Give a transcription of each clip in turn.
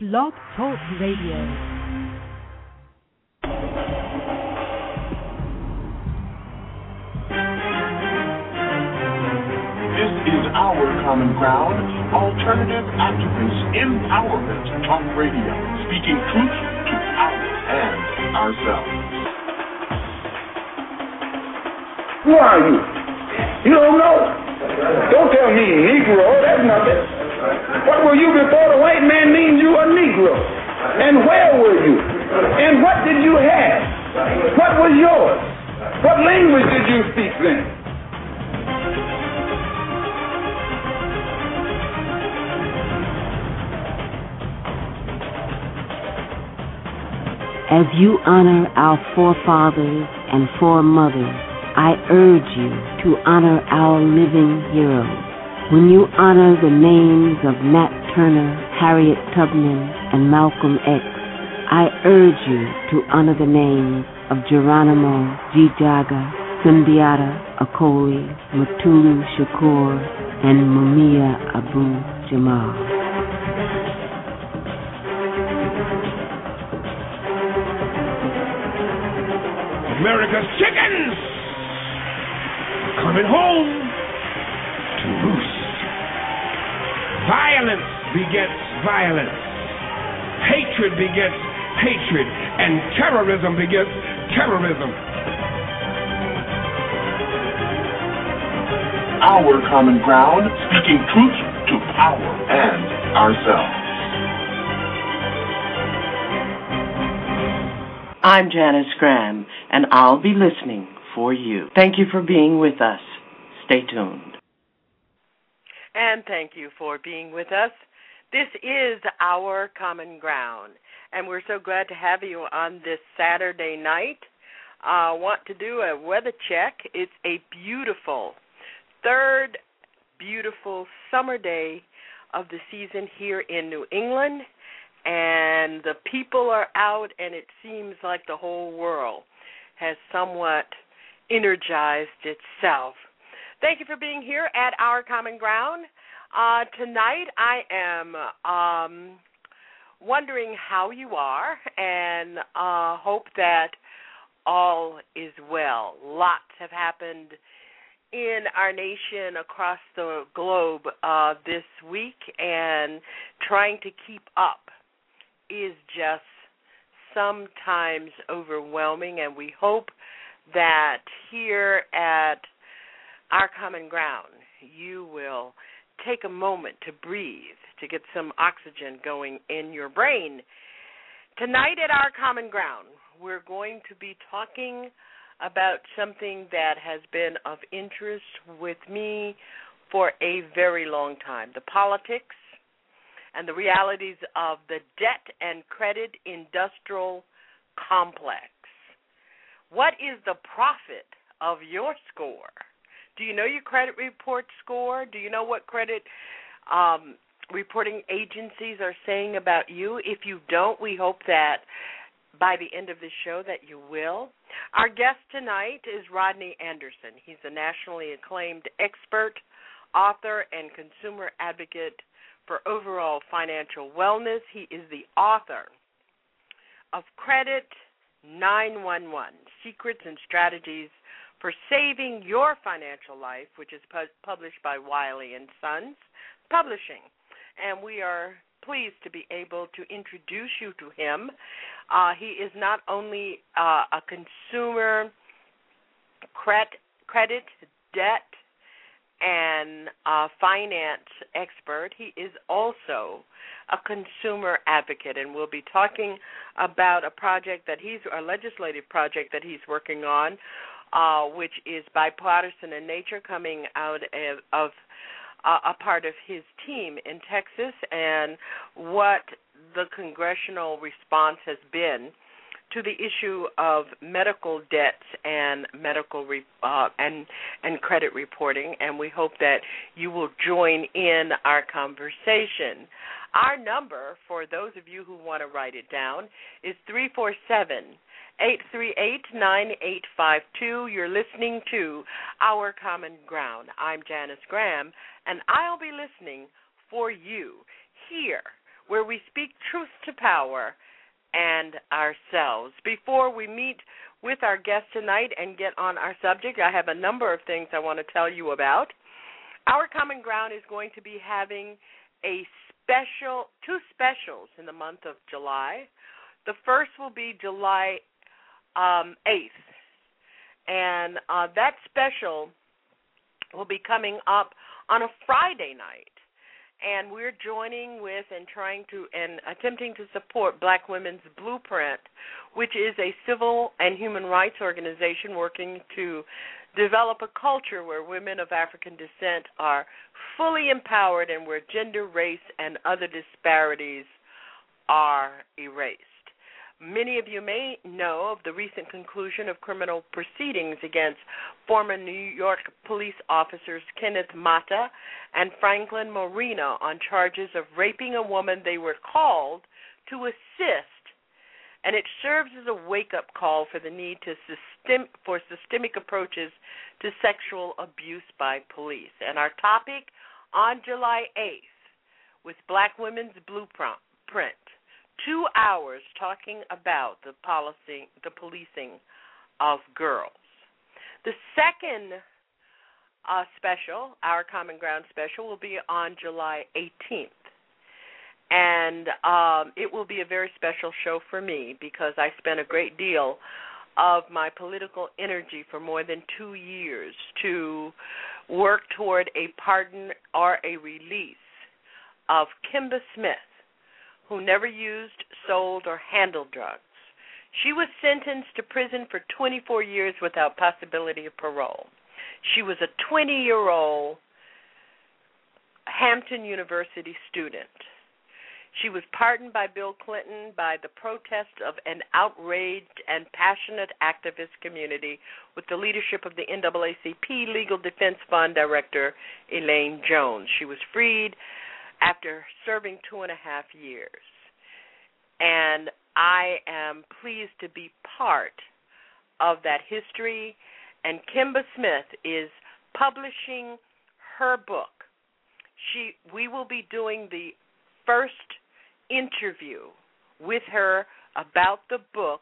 Blog Talk Radio. This is Our Common Ground, Alternative Activist Empowerment Talk Radio, speaking truth to power and ourselves. Who are you? You don't know? Don't tell me Negro, that's nothing. What were you before the white man named you a Negro? And where were you? And what did you have? What was yours? What language did you speak then? As you honor our forefathers and foremothers, I urge you to honor our living heroes. When you honor the names of Nat Turner, Harriet Tubman, and Malcolm X, I urge you to honor the names of Geronimo Gijaga, Sundiata Acoli, Mutulu Shakur, and Mumia Abu-Jamal. America's chickens coming home to roost. Violence begets violence. Hatred begets hatred. And terrorism begets terrorism. Our Common Ground, speaking truth to power and ourselves. I'm Janice Graham, and I'll be listening for you. Thank you for being with us. Stay tuned. And thank you for being with us. This is Our Common Ground, and we're so glad to have you on this Saturday night. I want to do a weather check. It's a beautiful, third beautiful summer day of the season here in New England, and the people are out, and it seems like the whole world has somewhat energized itself. Thank you for being here at Our Common Ground. Tonight I am wondering how you are and hope that all is well. Lots have happened in our nation across the globe this week, and trying to keep up is just sometimes overwhelming, and we hope that here at Our Common Ground you will take a moment to breathe, to get some oxygen going in your brain. Tonight at Our Common Ground, we're going to be talking about something that has been of interest with me for a very long time, the politics and the realities of the debt and credit industrial complex. What is the profit of your score? Do you know your credit report score? Do you know what credit reporting agencies are saying about you? If you don't, we hope that by the end of this show that you will. Our guest tonight is Rodney Anderson. He's a nationally acclaimed expert, author, and consumer advocate for overall financial wellness. He is the author of Credit 911, Secrets and Strategies for Saving Your Financial Life, which is published by Wiley & Sons Publishing. And we are pleased to be able to introduce you to him. He is not only a consumer credit, debt, and finance expert, he is also a consumer advocate, and we'll be talking about a legislative project that he's working on, which is bipartisan in nature, coming out of a part of his team in Texas, and what the congressional response has been to the issue of medical debts and medical and credit reporting, and we hope that you will join in our conversation. Our number, for those of you who want to write it down, is 347-838-9852. You're listening to Our Common Ground. I'm Janice Graham, and I'll be listening for you here where we speak truth to power and ourselves. Before we meet with our guest tonight and get on our subject, I have a number of things I want to tell you about. Our Common Ground is going to be having two specials in the month of July. The first will be July 8th, and that special will be coming up on a Friday night. And we're joining with and attempting to support Black Women's Blueprint, which is a civil and human rights organization working to develop a culture where women of African descent are fully empowered and where gender, race, and other disparities are erased. Many of you may know of the recent conclusion of criminal proceedings against former New York police officers Kenneth Mata and Franklin Moreno on charges of raping a woman they were called to assist, and it serves as a wake-up call for the need for systemic approaches to sexual abuse by police. And our topic on July 8th with Black Women's Blueprint, 2 hours talking about the policing of girls. The second special, our Common Ground special, will be on July 18th. And it will be a very special show for me because I spent a great deal of my political energy for more than 2 years to work toward a pardon or a release of Kimba Smith, who never used, sold, or handled drugs. She was sentenced to prison for 24 years without possibility of parole. She was a 20-year-old Hampton University student. She was pardoned by Bill Clinton by the protest of an outraged and passionate activist community with the leadership of the NAACP Legal Defense Fund Director Elaine Jones. She was freed after serving 2.5 years. And I am pleased to be part of that history. And Kimba Smith is publishing her book. We will be doing the first interview with her about the book,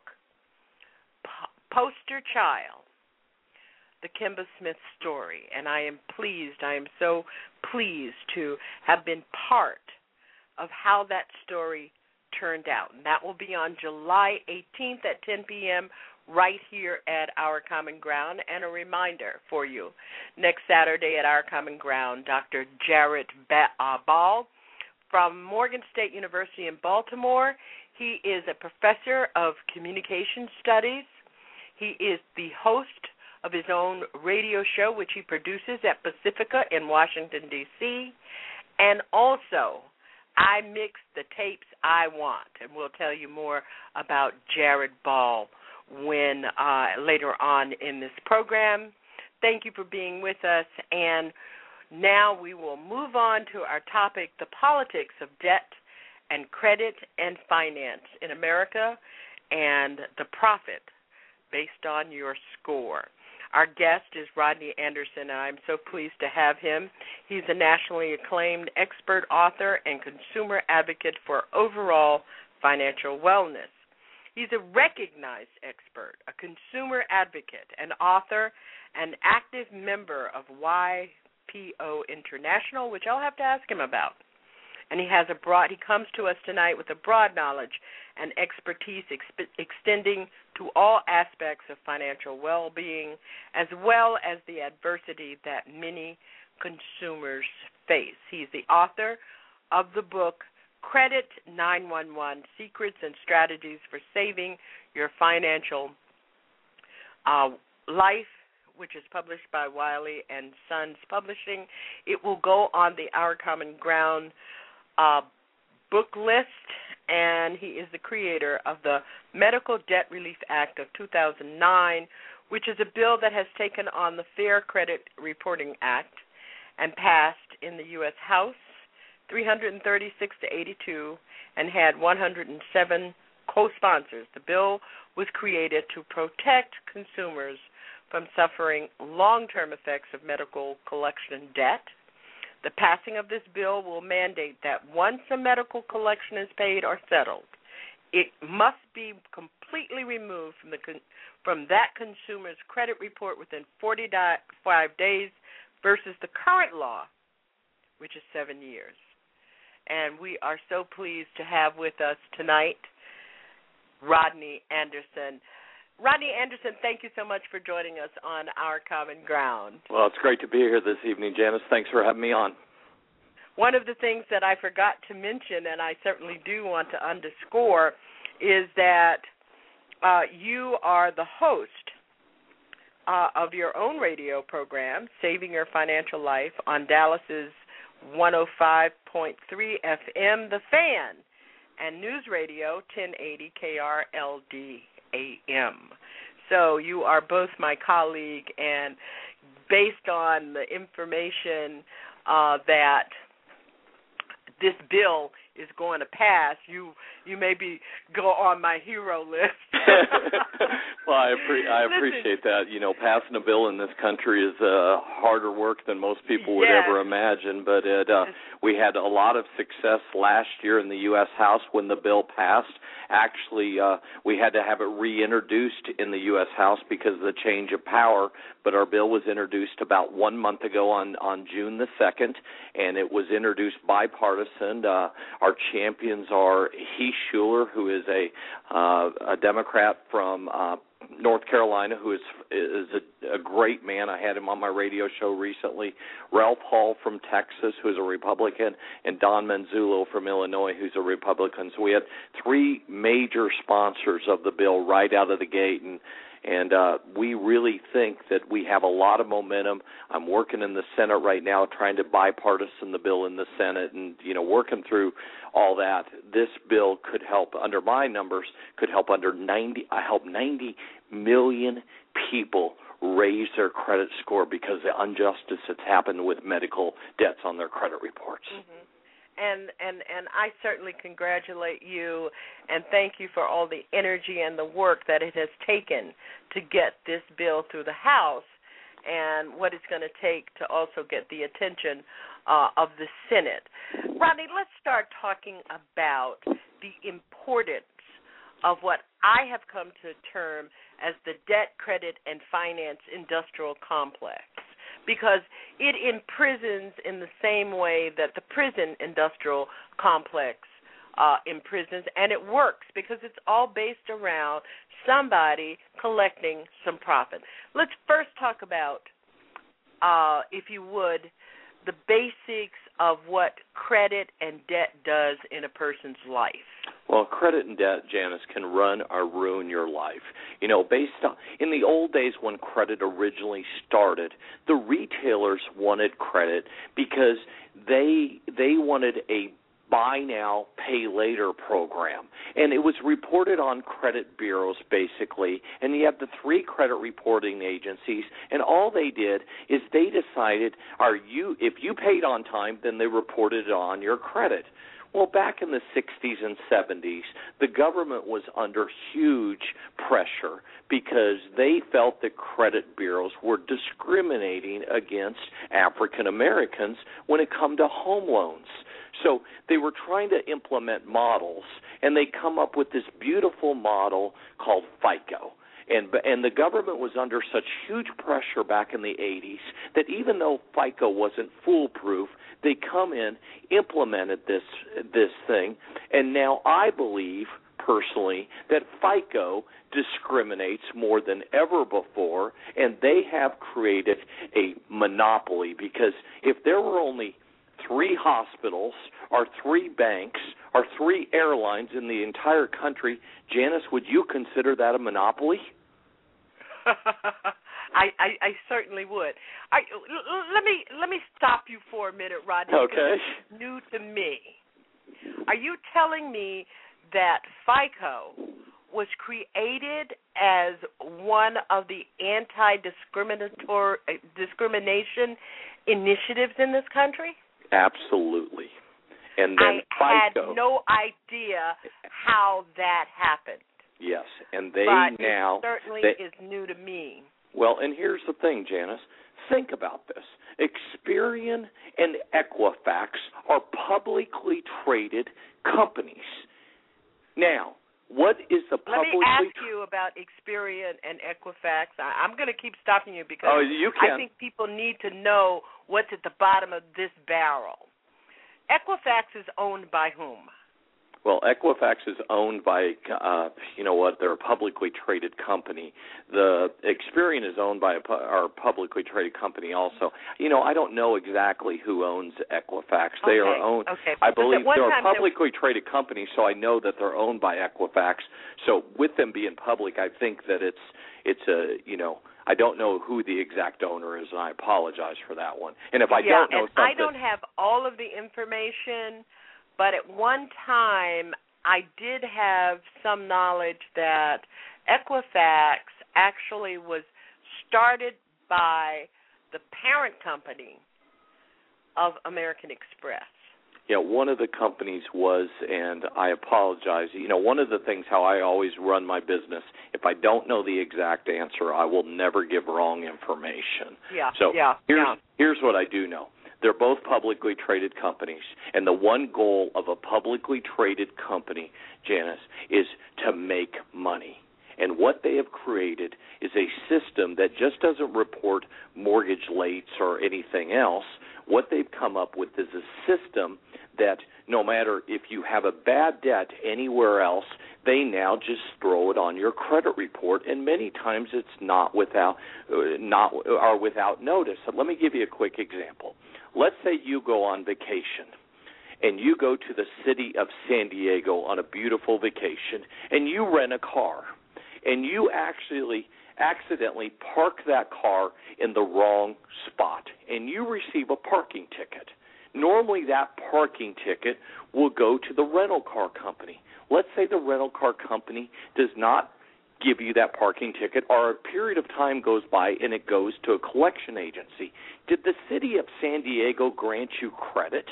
Poster Child, the Kimba Smith story. And I am so pleased to have been part of how that story turned out. And that will be on July 18th at 10 p.m. right here at Our Common Ground. And a reminder for you, next Saturday at Our Common Ground, Dr. Jarrett Ball from Morgan State University in Baltimore. He is a professor of communication studies. He is the host of his own radio show, which he produces at Pacifica in Washington, D.C. And also, I mix the tapes I want. And we'll tell you more about Jarrett Ball when later on in this program. Thank you for being with us. And now we will move on to our topic, the politics of debt and credit and finance in America and the profit based on your score. Our guest is Rodney Anderson, and I'm so pleased to have him. He's a nationally acclaimed expert author and consumer advocate for overall financial wellness. He's a recognized expert, a consumer advocate, an author, an active member of YPO International, which I'll have to ask him about. And he comes to us tonight with a broad knowledge and expertise extending to all aspects of financial well-being, as well as the adversity that many consumers face. He's the author of the book Credit 911, Secrets and Strategies for Saving Your Financial Life, which is published by Wiley & Sons Publishing. It will go on the Our Common Ground book list, and he is the creator of the Medical Debt Relief Act of 2009, which is a bill that has taken on the Fair Credit Reporting Act and passed in the U.S. House 336-82 and had 107 co-sponsors. The bill was created to protect consumers from suffering long-term effects of medical collection debt. The passing of this bill will mandate that once a medical collection is paid or settled, it must be completely removed from that consumer's credit report within 45 days versus the current law, which is 7 years. And we are so pleased to have with us tonight Rodney Anderson. Rodney Anderson, thank you so much for joining us on Our Common Ground. Well, it's great to be here this evening, Janice. Thanks for having me on. One of the things that I forgot to mention, and I certainly do want to underscore, is that you are the host of your own radio program, Saving Your Financial Life, on Dallas's 105.3 FM, The Fan, and News Radio 1080 KRLD AM. So you are both my colleague, and based on the information that this bill is going to pass, you maybe go on my hero list. Well, I appreciate that. You know, passing a bill in this country is harder work than most people would ever imagine, but we had a lot of success last year in the U.S. House when the bill passed. Actually, we had to have it reintroduced in the U.S. House because of the change of power, but our bill was introduced about 1 month ago on June the 2nd, and it was introduced bipartisan. Our champions are Heath Shuler, who is a Democrat from North Carolina, who is a great man. I had him on my radio show recently. Ralph Hall from Texas, who is a Republican, and Don Manzullo from Illinois, who's a Republican. So we had three major sponsors of the bill right out of the gate, and we really think that we have a lot of momentum. I'm working in the Senate right now trying to bipartisan the bill in the Senate, and, you know, working through all that. This bill could help, under my numbers, help 90 million people raise their credit score because of the injustice that's happened with medical debts on their credit reports. Mm-hmm. And I certainly congratulate you and thank you for all the energy and the work that it has taken to get this bill through the House and what it's going to take to also get the attention of the Senate. Rodney, let's start talking about the importance of what I have come to term as the debt, credit, and finance industrial complex, because it imprisons in the same way that the prison industrial complex imprisons, and it works because it's all based around somebody collecting some profit. Let's first talk about, if you would, the basics of what credit and debt does in a person's life. Well, credit and debt, Janice, can run or ruin your life. You know, based on, in the old days when credit originally started, the retailers wanted credit because they wanted a buy now, pay later program. And it was reported on credit bureaus, basically, and you have the three credit reporting agencies, and all they did is they decided, if you paid on time, then they reported it on your credit. Well, back in the 60s and 70s, the government was under huge pressure because they felt that credit bureaus were discriminating against African Americans when it come to home loans. So they were trying to implement models, and they come up with this beautiful model called FICO. And the government was under such huge pressure back in the 80s that even though FICO wasn't foolproof, they come in, implemented this thing, and now I believe personally that FICO discriminates more than ever before, and they have created a monopoly, because if there were only 3 hospitals or 3 banks or 3 airlines in the entire country, Janice, would you consider that a monopoly? I certainly would. Let me stop you for a minute, Rodney. Okay. It's new to me. Are you telling me that FICO was created as one of the discrimination initiatives in this country? Absolutely. And then I FICO had no idea how that happened. Yes, and they but now it certainly is new to me. Well, and here's the thing, Janice. Think about this. Experian and Equifax are publicly traded companies. Now, what is the publicly... Let me ask you about Experian and Equifax. I'm going to keep stopping you because you can. I think people need to know what's at the bottom of this barrel. Equifax is owned by whom? Well, Equifax is owned by, they're a publicly traded company. The Experian is owned by our publicly traded company also. I don't know exactly who owns Equifax. They are owned. Okay. I believe they're a publicly traded company, so I know that they're owned by Equifax. So with them being public, I think that it's I don't know who the exact owner is, and I apologize for that one. And if I don't know something, I don't have all of the information. But at one time, I did have some knowledge that Equifax actually was started by the parent company of American Express. Yeah, one of the companies was, and I apologize, one of the things how I always run my business, if I don't know the exact answer, I will never give wrong information. Here's what I do know. They're both publicly traded companies, and the one goal of a publicly traded company, Janice, is to make money. And what they have created is a system that just doesn't report mortgage lates or anything else. What they've come up with is a system that no matter if you have a bad debt anywhere else, they now just throw it on your credit report, and many times it's not without notice. So let me give you a quick example. Let's say you go on vacation, and you go to the city of San Diego on a beautiful vacation, and you rent a car, and you accidentally park that car in the wrong spot, and you receive a parking ticket. Normally that parking ticket will go to the rental car company. Let's say the rental car company does not give you that parking ticket, or a period of time goes by and it goes to a collection agency. Did the city of San Diego grant you credit?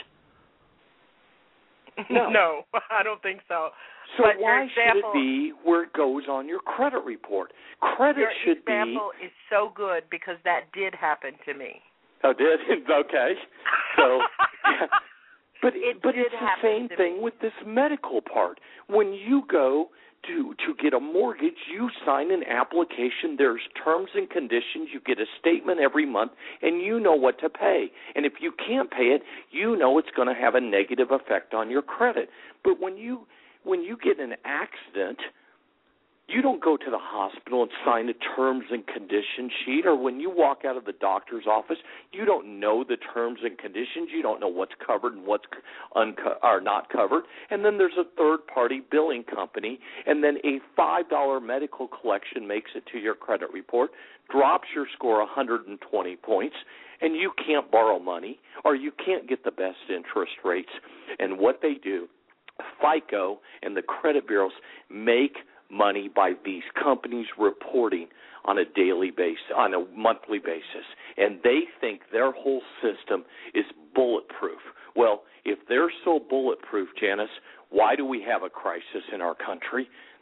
No, I don't think so. So but why should it be where it goes on your credit report? Credit should be... Your example is so good because that did happen to me. Oh, did? Okay. So, but it's the same thing with this medical part. When you go to get a mortgage, you sign an application. There's terms and conditions. You get a statement every month, and you know what to pay. And if you can't pay it, you know it's going to have a negative effect on your credit. But when you get an accident, you don't go to the hospital and sign a terms and conditions sheet, or when you walk out of the doctor's office, you don't know the terms and conditions. You don't know what's covered and what's not covered. And then there's a third-party billing company, and then a $5 medical collection makes it to your credit report, drops your score 120 points, and you can't borrow money, or you can't get the best interest rates. And what they do, FICO and the credit bureaus make money by these companies reporting on a daily basis, on a monthly basis, and they think their whole system is bulletproof. Well, if they're so bulletproof, Janice, why do we have a crisis in our country?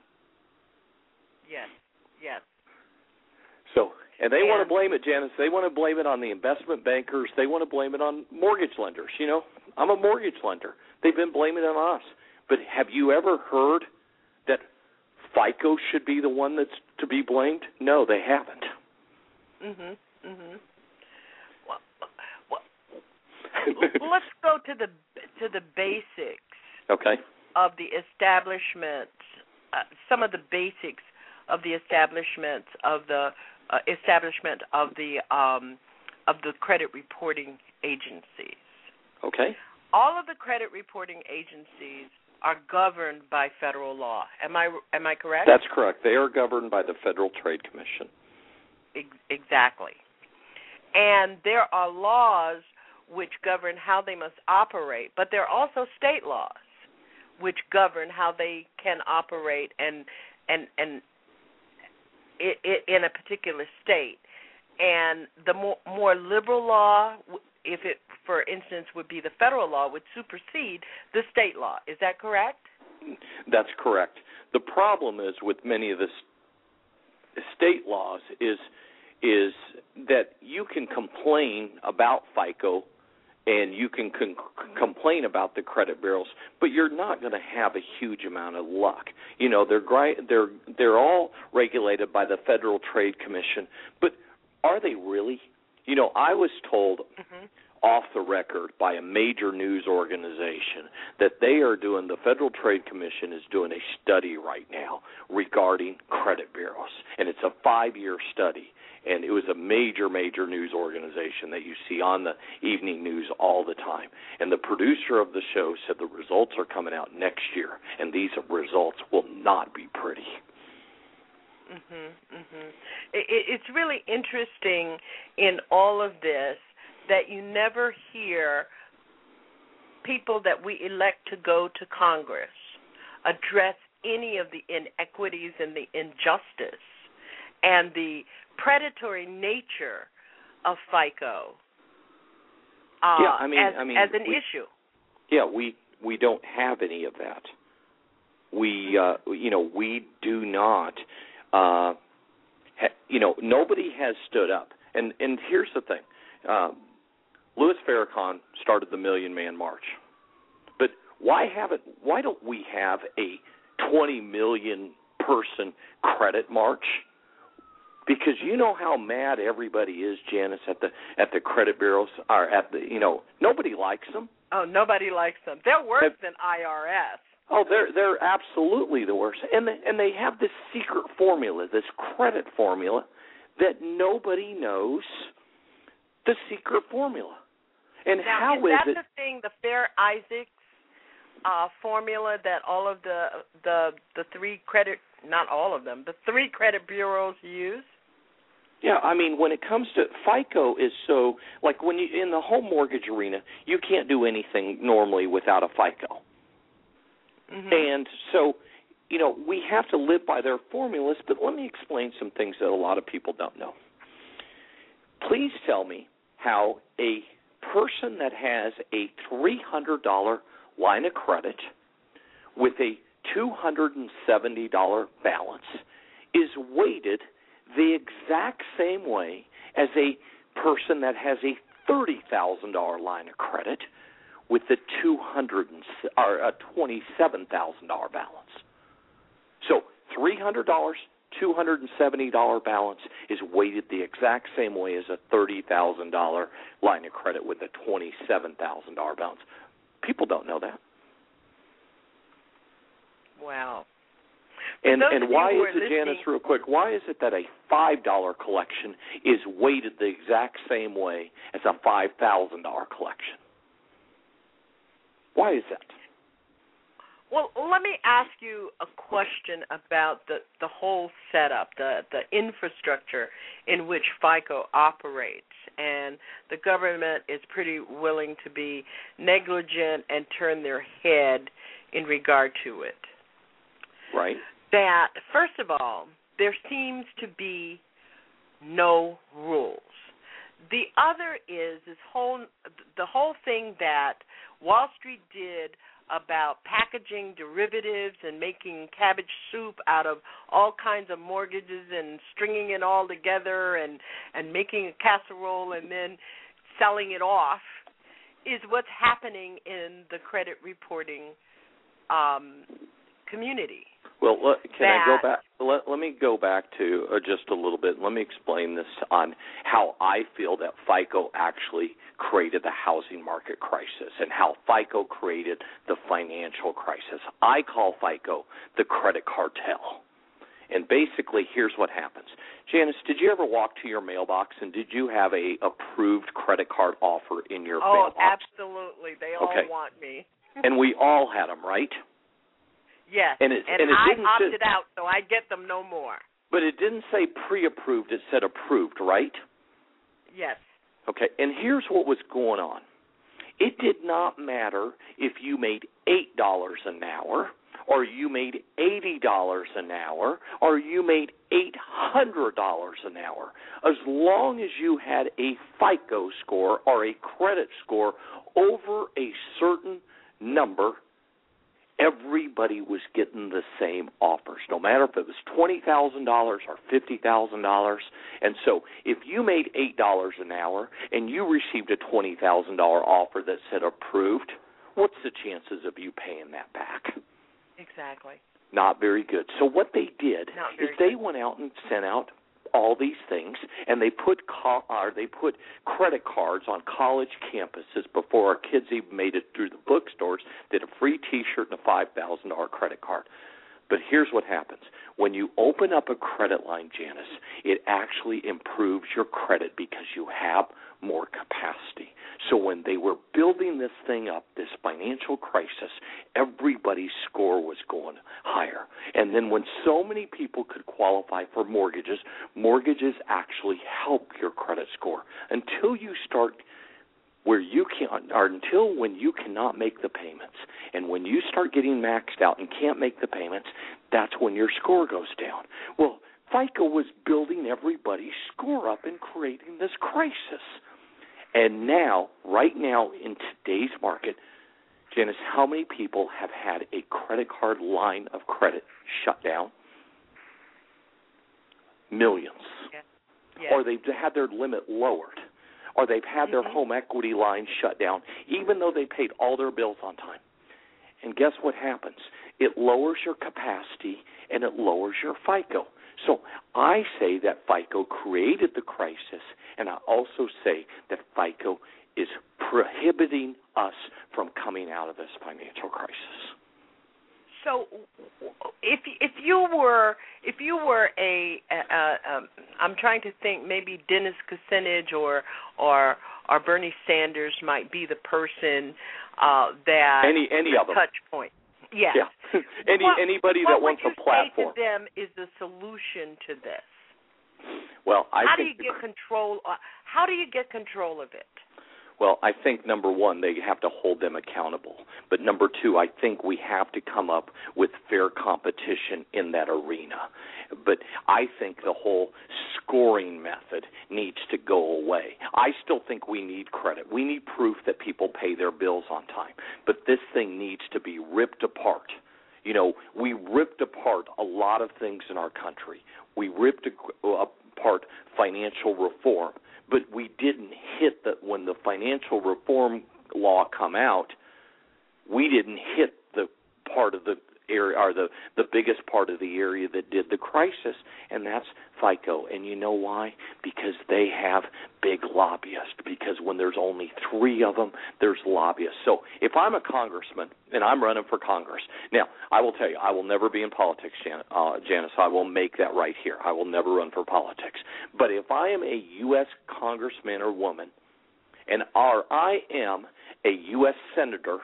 Yes. So, and they want to blame it, Janice. They want to blame it on the investment bankers. They want to blame it on mortgage lenders. I'm a mortgage lender. They've been blaming it on us. But have you ever heard that FICO should be the one that's to be blamed? No, they haven't. Well, let's go to the basics. Okay. Of the establishment, some of the basics of the establishment of the credit reporting agencies. Okay. All of the credit reporting agencies are governed by federal law. Am I correct? That's correct. They are governed by the Federal Trade Commission. Exactly. And there are laws which govern how they must operate, but there are also state laws which govern how they can operate and in a particular state. And the more liberal law, if it, for instance, would be the federal law, would supersede the state law. Is that correct? That's correct. The problem is with many of the state laws is is that you can complain about FICO and you can complain about the credit bureaus, but you're not going to have a huge amount of luck. You know, they're all regulated by the Federal Trade Commission, but are they really? You know, I was told off the record by a major news organization that the Federal Trade Commission is doing a study right now regarding credit bureaus, and it's a 5-year study. And it was a major, major news organization that you see on the evening news all the time. And the producer of the show said the results are coming out next year, and these results will not be pretty. It's really interesting in all of this that you never hear people that we elect to go to Congress address any of the inequities and the injustice and the predatory nature of FICO as an issue. Yeah, we don't have any of that. We do not. Nobody has stood up. And here's the thing. Louis Farrakhan started the Million Man March, but why don't we have a 20 million person credit march? Because you know how mad everybody is, Janice, at the credit bureaus, or nobody likes them. Oh, nobody likes them. They're worse than IRS. Oh, they're absolutely the worst, and they have this secret formula, this credit formula, that nobody knows the secret formula. And now, how is that the thing, the Fair-Isaacs formula that all of the three credit, not all of them, the three credit bureaus use? Yeah, I mean, when it comes to FICO is so, like when you in the home mortgage arena, you can't do anything normally without a FICO. And so, we have to live by their formulas, but let me explain some things that a lot of people don't know. Please tell me how a person that has a $300 line of credit with a $270 balance is weighted the exact same way as a person that has a $30,000 line of credit with the a $27,000 balance. So $300, $270 balance is weighted the exact same way as a $30,000 line of credit with a $27,000 balance. People don't know that. Wow. And why is it, Janice, real quick, why is it that a $5 collection is weighted the exact same way as a $5,000 collection? Why is that? Well, let me ask you a question about the whole setup, the infrastructure in which FICO operates. And the government is pretty willing to be negligent and turn their head in regard to it. Right. That, first of all, there seems to be no rules. The other is the whole thing that Wall Street did about packaging derivatives and making cabbage soup out of all kinds of mortgages and stringing it all together and making a casserole and then selling it off is what's happening in the credit reporting community. Well, I go back? Let me go back to just a little bit. Let me explain this on how I feel that FICO actually created the housing market crisis and how FICO created the financial crisis. I call FICO the credit cartel. And basically, here's what happens. Janice, did you ever walk to your mailbox and did you have a approved credit card offer in your mailbox? Oh, absolutely. They all want me. And we all had them, right? Yes, and I opted out, so I get them no more. But it didn't say pre-approved, it said approved, right? Yes. Okay, and here's what was going on. It did not matter if you made $8 an hour, or you made $80 an hour, or you made $800 an hour. As long as you had a FICO score or a credit score over a certain number, everybody was getting the same offers, no matter if it was $20,000 or $50,000. And so if you made $8 an hour and you received a $20,000 offer that said approved, what's the chances of you paying that back? Exactly. Not very good. So what they did is they went out and sent out all these things, and they put credit cards on college campuses before our kids even made it through the bookstores. Did a free T-shirt and a $5,000 credit card. But here's what happens. When you open up a credit line, Janice, it actually improves your credit because you have more capacity. So when they were building this thing up, this financial crisis, everybody's score was going higher. And then when so many people could qualify for mortgages actually help your credit score. Until you start where you can't, or until when you cannot make the payments, and when you start getting maxed out and can't make the payments, that's when your score goes down. Well, FICO was building everybody's score up and creating this crisis. And now, right now, in today's market, Janice, how many people have had a credit card line of credit shut down? Millions. Yeah. Or they've had their limit lowered. Or they've had their home equity line shut down, even though they paid all their bills on time. And guess what happens? It lowers your capacity and it lowers your FICO. So I say that FICO created the crisis, and I also say that FICO is prohibiting us from coming out of this financial crisis. So, if you were I'm trying to think, maybe Dennis Kucinich or Bernie Sanders might be the person that any of them touch point. Yes. Yeah. Anybody that wants a platform. What would you say to them is the solution to this? Well, how do you get control of it? Well, I think, number one, they have to hold them accountable. But number two, I think we have to come up with fair competition in that arena. But I think the whole scoring method needs to go away. I still think we need credit. We need proof that people pay their bills on time. But this thing needs to be ripped apart. You know, we ripped apart a lot of things in our country. We ripped apart financial reform. But we didn't hit that when the financial reform law come out. We didn't hit the part of the area, or the biggest part of the area that did the crisis, and that's FICO. And you know why? Because they have big lobbyists. Because when there's only 3 of them, there's lobbyists. So if I'm a congressman and I'm running for Congress, now I will tell you, I will never be in politics, Janice. I will make that right here. I will never run for politics. But if I am a U.S. congressman or woman, and I am a U.S. senator,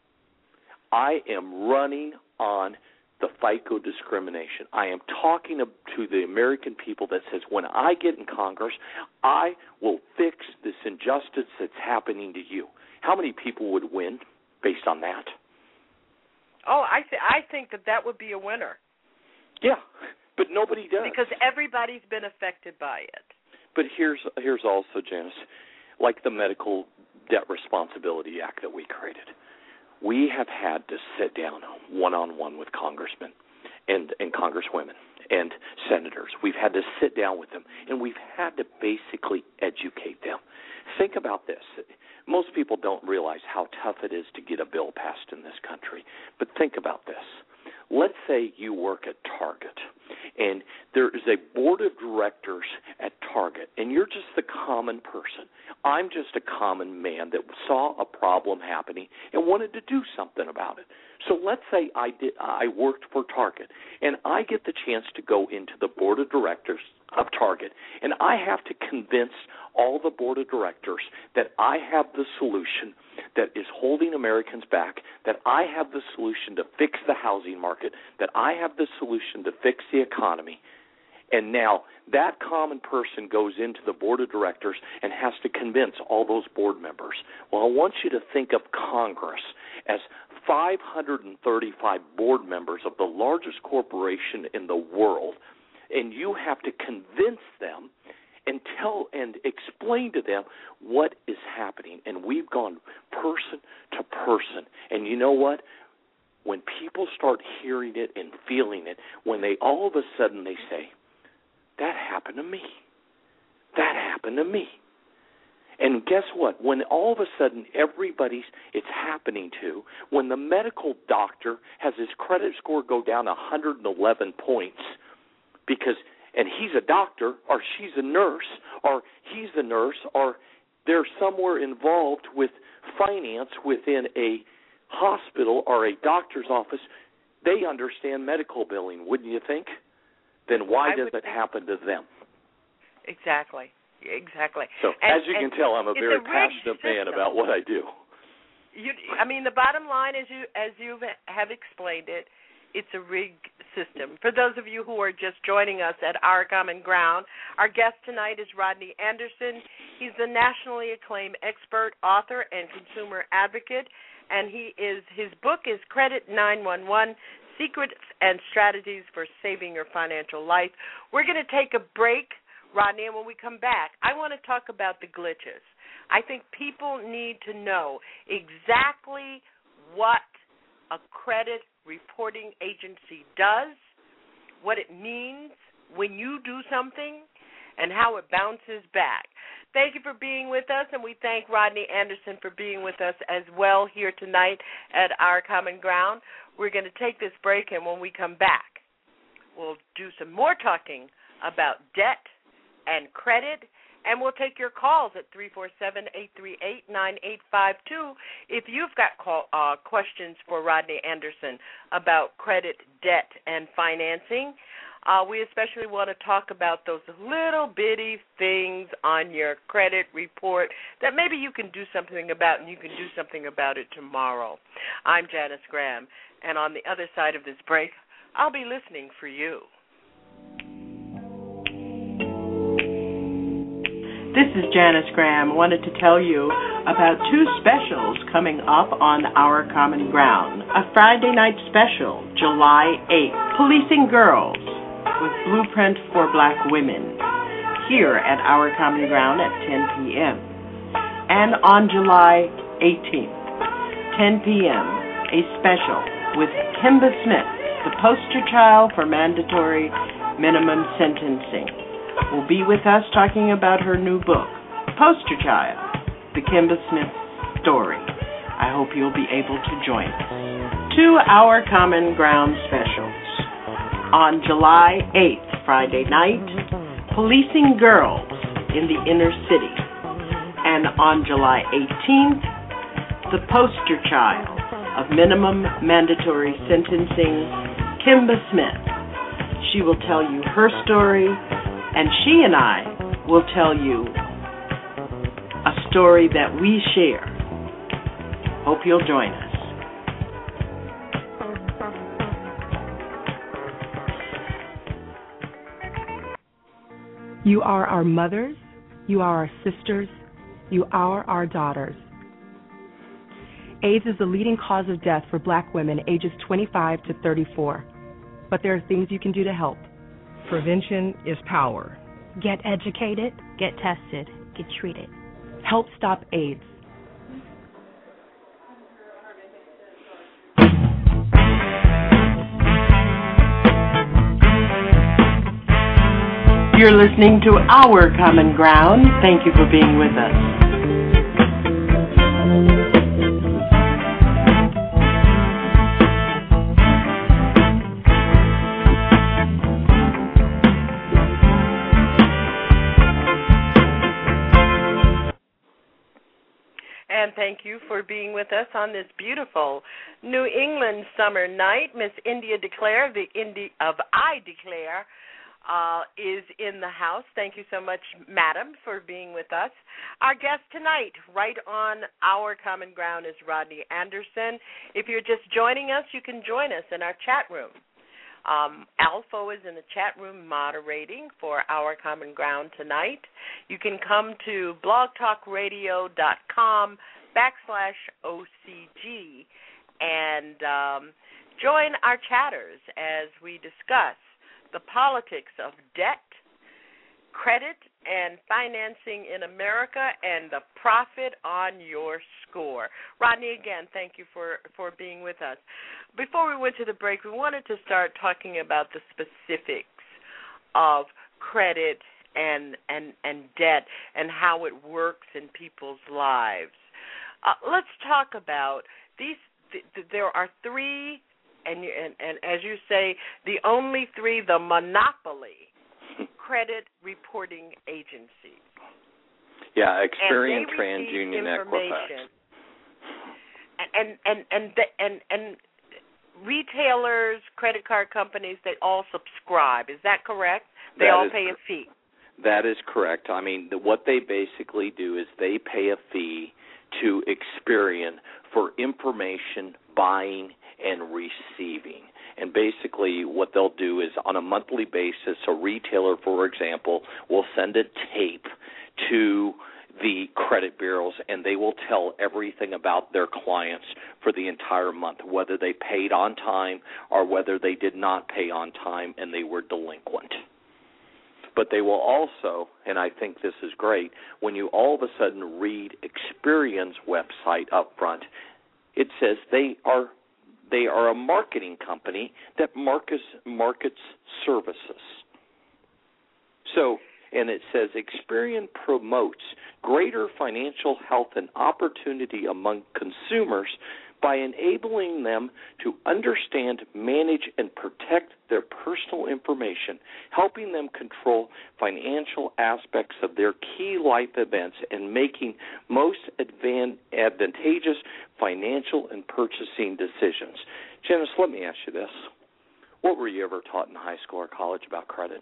I am running on the FICO discrimination. I am talking to the American people that says, when I get in Congress, I will fix this injustice that's happening to you. How many people would win based on that? Oh, I think that would be a winner. Yeah, but nobody does. Because everybody's been affected by it. But here's also, Janice, like the Medical Debt Responsibility Act that we created. We have had to sit down one-on-one with congressmen and congresswomen and senators. We've had to sit down with them, and we've had to basically educate them. Think about this. Most people don't realize how tough it is to get a bill passed in this country. But think about this. Let's say you work at Target, and there is a board of directors at Target, and you're just the common person. I'm just a common man that saw a problem happening and wanted to do something about it. So let's say I worked for Target, and I get the chance to go into the board of directors of Target, and I have to convince all the board of directors that I have the solution that is holding Americans back, that I have the solution to fix the housing market, that I have the solution to fix the economy. And now that common person goes into the board of directors and has to convince all those board members. Well, I want you to think of Congress as 535 board members of the largest corporation in the world, and you have to convince them and tell and explain to them what is happening. And we've gone person to person. And you know what? when people start hearing it and feeling it, when they all of a sudden they say, that happened to me. That happened to me. And guess what? When all of a sudden it's happening to, when the medical doctor has his credit score go down 111 points and he's a doctor or she's a nurse or he's a nurse or they're somewhere involved with finance within a hospital or a doctor's office, they understand medical billing, wouldn't you think? Then why does it happen to them? Exactly. So as you can tell, I'm a very passionate man about what I do. The bottom line, as you have explained it, it's a rigged system. For those of you who are just joining us at Our Common Ground, our guest tonight is Rodney Anderson. He's the nationally acclaimed expert, author, and consumer advocate, and his book is Credit 911, Secrets and Strategies for Saving Your Financial Life. We're going to take a break, Rodney, and when we come back, I want to talk about the glitches. I think people need to know exactly what a credit reporting agency does, what it means when you do something, and how it bounces back. Thank you for being with us, and we thank Rodney Anderson for being with us as well here tonight at Our Common Ground. We're going to take this break, and when we come back, we'll do some more talking about debt and credit, and we'll take your calls at 347-838-9852 if you've got questions for Rodney Anderson about credit, debt, and financing. We especially want to talk about those little bitty things on your credit report that maybe you can do something about, and you can do something about it tomorrow. I'm Janice Graham, and on the other side of this break, I'll be listening for you. This is Janice Graham. I wanted to tell you about two specials coming up on Our Common Ground. A Friday night special, July 8th, Policing Girls with Blueprint for Black Women, here at Our Common Ground at 10 p.m. And on July 18th, 10 p.m., a special with Kimba Smith, the poster child for mandatory minimum sentencing, will be with us talking about her new book, Poster Child, The Kimba Smith Story. I hope you'll be able to join us. 2 Our Common Ground specials. On July 8th, Friday night, Policing Girls in the Inner City. And on July 18th, The Poster Child of Minimum Mandatory Sentencing, Kimba Smith. She will tell you her story, and she and I will tell you a story that we share. Hope you'll join us. You are our mothers, you are our sisters, you are our daughters. AIDS is the leading cause of death for Black women ages 25 to 34. But there are things you can do to help. Prevention is power. Get educated, get tested, get treated. Help stop AIDS. You're listening to Our Common Ground. Thank you for being with us. And thank you for being with us on this beautiful New England summer night. Miss India Declare, the Indy of I Declare, is in the house. Thank you so much, madam, for being with us. Our guest tonight, right on Our Common Ground, is Rodney Anderson. If you're just joining us, you can join us in our chat room. Alpha is in the chat room moderating for Our Common Ground tonight. You can come to blogtalkradio.com/OCG and join our chatters as we discuss the politics of debt credit and financing in America and the profit on your score. Rodney, again, thank you for being with us. Before we went to the break, we wanted to start talking about the specifics of credit and debt and how it works in people's lives. Let's talk about these. There are three, and as you say, the only three, the monopoly credit reporting agencies. Yeah, Experian, TransUnion, Equifax. And retailers, credit card companies, they all subscribe. Is that correct? They all pay a fee. That is correct. I mean, what they basically do is they pay a fee to Experian for information buying and receiving. And basically what they'll do is on a monthly basis, a retailer, for example, will send a tape to the credit bureaus, and they will tell everything about their clients for the entire month, whether they paid on time or whether they did not pay on time and they were delinquent. But they will also, and I think this is great, when you all of a sudden read Experian's website up front, it says they are a marketing company that markets services. So, and it says Experian promotes greater financial health and opportunity among consumers by enabling them to understand, manage, and protect their personal information, helping them control financial aspects of their key life events, and making most advantageous financial and purchasing decisions. Janice, let me ask you this. What were you ever taught in high school or college about credit?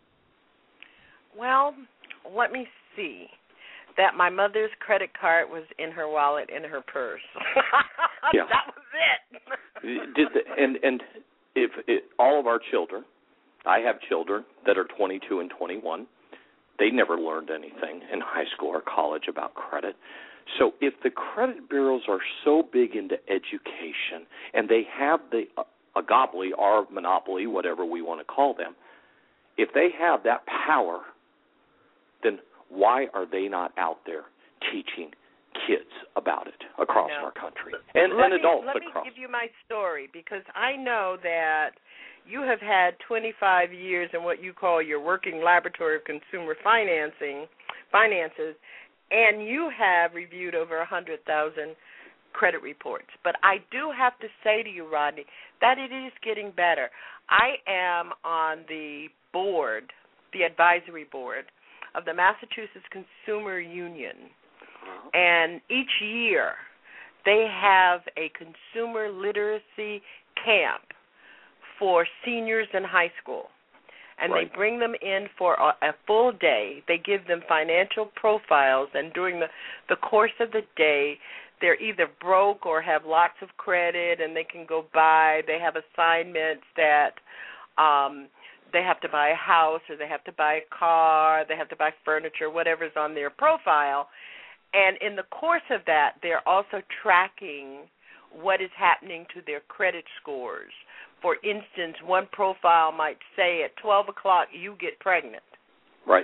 Well, let me see. That my mother's credit card was in her wallet, in her purse. Yeah. That was it. And if all of our children, I have children that are 22 and 21, they never learned anything in high school or college about credit. So if the credit bureaus are so big into education and they have the oligopoly or monopoly, whatever we want to call them, if they have that power, then why are they not out there teaching kids about it across our country and adults across? Let me give you my story, because I know that you have had 25 years in what you call your working laboratory of consumer finances, and you have reviewed over 100,000 credit reports. But I do have to say to you, Rodney, that it is getting better. I am on the board, the advisory board, of the Massachusetts Consumer Union, and each year they have a consumer literacy camp for seniors in high school, and They bring them in for a full day. They give them financial profiles, and during the course of the day, they're either broke or have lots of credit, and they can go buy. They have assignments that they have to buy a house, or they have to buy a car, they have to buy furniture, whatever's on their profile. And in the course of that, they're also tracking what is happening to their credit scores. For instance, one profile might say at 12 o'clock you get pregnant. Right.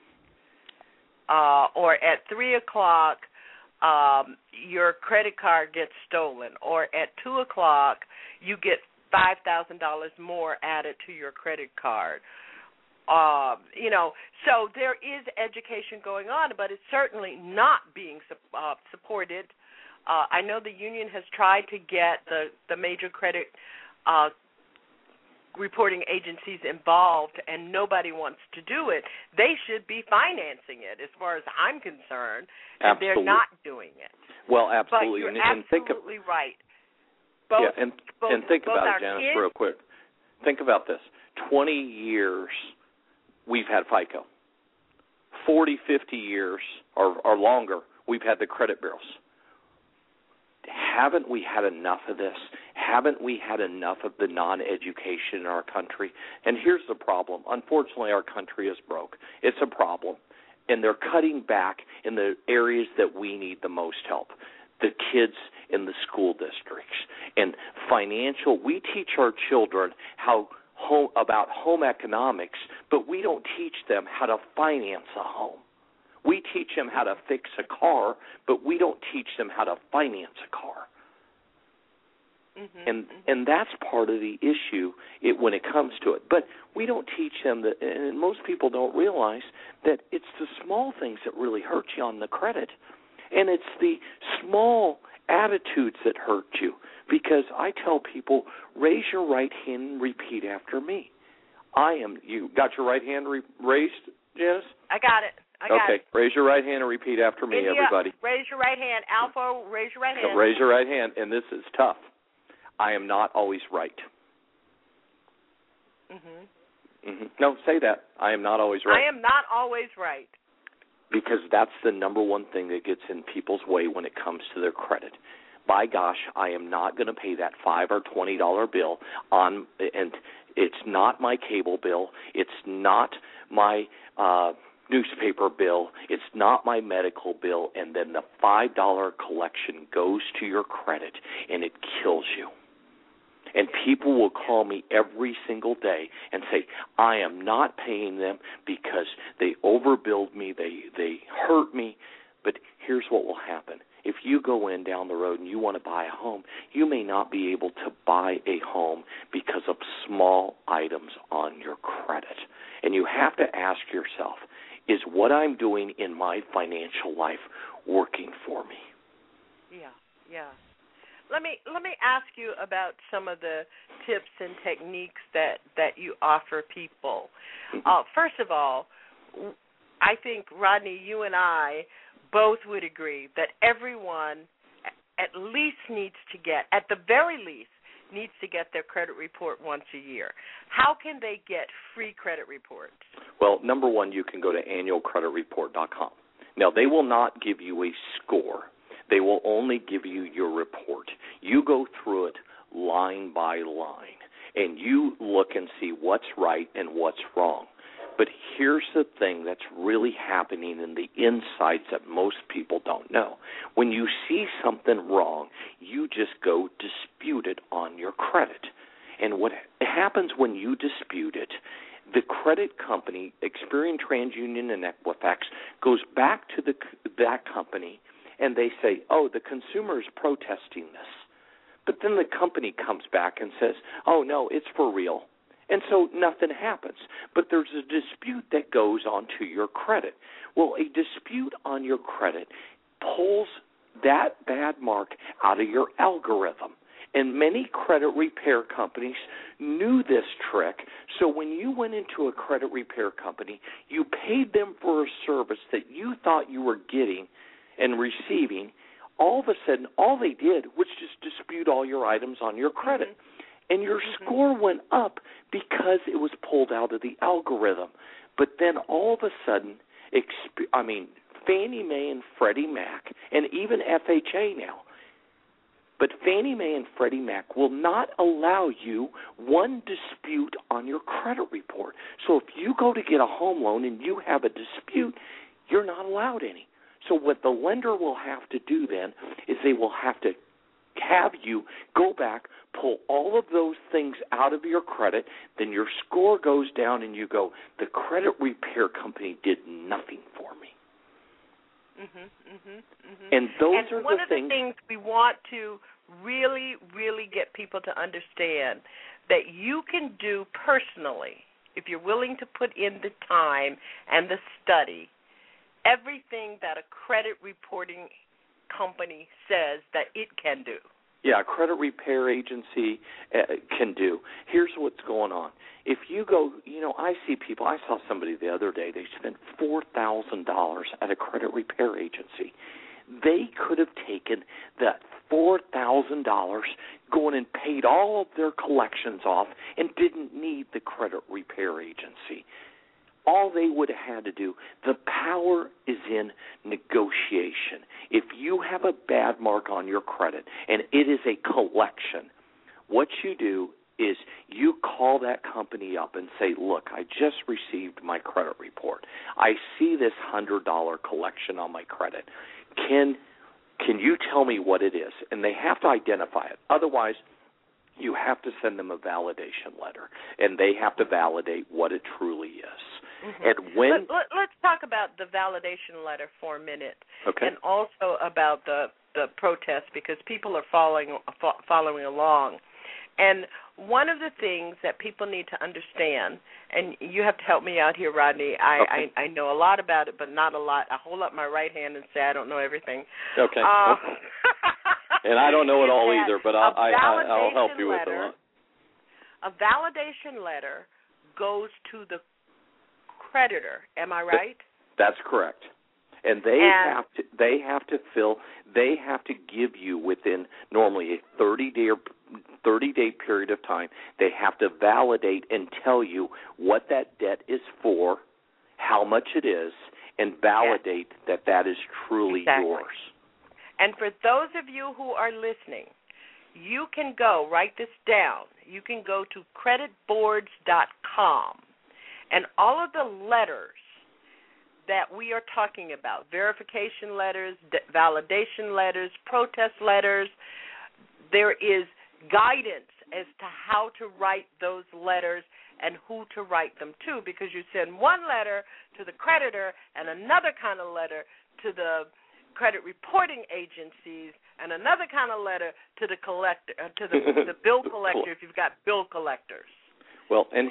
Or at 3 o'clock your credit card gets stolen. Or at 2 o'clock you get $5,000 more added to your credit card. So there is education going on, but it's certainly not being supported. I know the union has tried to get the major credit reporting agencies involved, and nobody wants to do it. They should be financing it, as far as I'm concerned, and Absolutely. They're not doing it. Well, absolutely. But you're absolutely right. And think about it, Janice, real quick. Think about this. 20 years we've had FICO. 40, 50 years or longer we've had the credit bureaus. Haven't we had enough of this? Haven't we had enough of the non-education in our country? And here's the problem. Unfortunately, our country is broke. It's a problem. And they're cutting back in the areas that we need the most help. The kids in the school districts. And financial, we teach our children about home economics, but we don't teach them how to finance a home. We teach them how to fix a car, but we don't teach them how to finance a car. And that's part of the issue when it comes to it. But we don't teach them that, and most people don't realize that it's the small things that really hurt you on the credit, and it's the small attitudes that hurt you. Because I tell people, raise your right hand and repeat after me. You got your right hand raised, Janice? I got it. Okay, raise your right hand and repeat after me, India, everybody. Raise your right hand. Alpha, raise your right hand. Raise your right hand, and this is tough. I am not always right. No, say that. I am not always right. I am not always right. Because that's the number one thing that gets in people's way when it comes to their credit. By gosh, I am not going to pay that $5 or $20 bill and it's not my cable bill. It's not my newspaper bill. It's not my medical bill. And then the $5 collection goes to your credit, and it kills you. And people will call me every single day and say, I am not paying them because they overbilled me, they hurt me. But here's what will happen. If you go in down the road and you want to buy a home, you may not be able to buy a home because of small items on your credit. And you have to ask yourself, is what I'm doing in my financial life working for me? Yeah. Let me ask you about some of the tips and techniques that you offer people. First of all, I think, Rodney, you and I both would agree that everyone at the very least, needs to get their credit report once a year. How can they get free credit reports? Well, number one, you can go to annualcreditreport.com. Now, they will not give you a score. They will only give you your report. You go through it line by line, and you look and see what's right and what's wrong. But here's the thing that's really happening in the insides that most people don't know. When you see something wrong, you just go dispute it on your credit. And what happens when you dispute it, the credit company, Experian, TransUnion, and Equifax, goes back to that company, and they say, oh, the consumer is protesting this. But then the company comes back and says, oh, no, it's for real. And so nothing happens. But there's a dispute that goes onto your credit. Well, a dispute on your credit pulls that bad mark out of your algorithm. And many credit repair companies knew this trick. So when you went into a credit repair company, you paid them for a service that you thought you were getting and receiving. All of a sudden, all they did was just dispute all your items on your credit. Mm-hmm. And your score went up because it was pulled out of the algorithm. But then all of a sudden, Fannie Mae and Freddie Mac, and even FHA now, but Fannie Mae and Freddie Mac will not allow you one dispute on your credit report. So if you go to get a home loan and you have a dispute, you're not allowed any. So what the lender will have to do then is they will have to have you go back, pull all of those things out of your credit, then your score goes down and you go, the credit repair company did nothing for me. And those are the things. One of the things we want to really, really get people to understand that you can do personally, if you're willing to put in the time and the study, everything that a credit reporting company says that it can do. Yeah, a credit repair agency can do. Here's what's going on. If you go, I see people, I saw somebody the other day, they spent $4,000 at a credit repair agency. They could have taken that $4,000, gone and paid all of their collections off, and didn't need the credit repair agency. All they would have had to do, the power is in negotiation. If you have a bad mark on your credit and it is a collection, what you do is you call that company up and say, look, I just received my credit report. I see this $100 collection on my credit. Can you tell me what it is? And they have to identify it. Otherwise, you have to send them a validation letter, and they have to validate what it truly is. Mm-hmm. And when let's talk about the validation letter for a minute, okay. and also about the protest, because people are following along. And one of the things that people need to understand, and you have to help me out here, Rodney. I know a lot about it, but not a lot. I hold up my right hand and say I don't know everything. Okay. And I don't know it all either, but I'll help you with it. A validation letter goes to the creditor. Am I right? That's correct. And they have to give you within normally a 30-day period of time. They have to validate and tell you what that debt is for, how much it is, and validate that is truly yours. And for those of you who are listening, you can write this down. You can go to creditboards.com, and all of the letters that we are talking about, verification letters, validation letters, protest letters, there is guidance as to how to write those letters and who to write them to, because you send one letter to the creditor and another kind of letter to the credit reporting agencies and another kind of letter to the collector, to the bill collector if you've got bill collectors. Well, and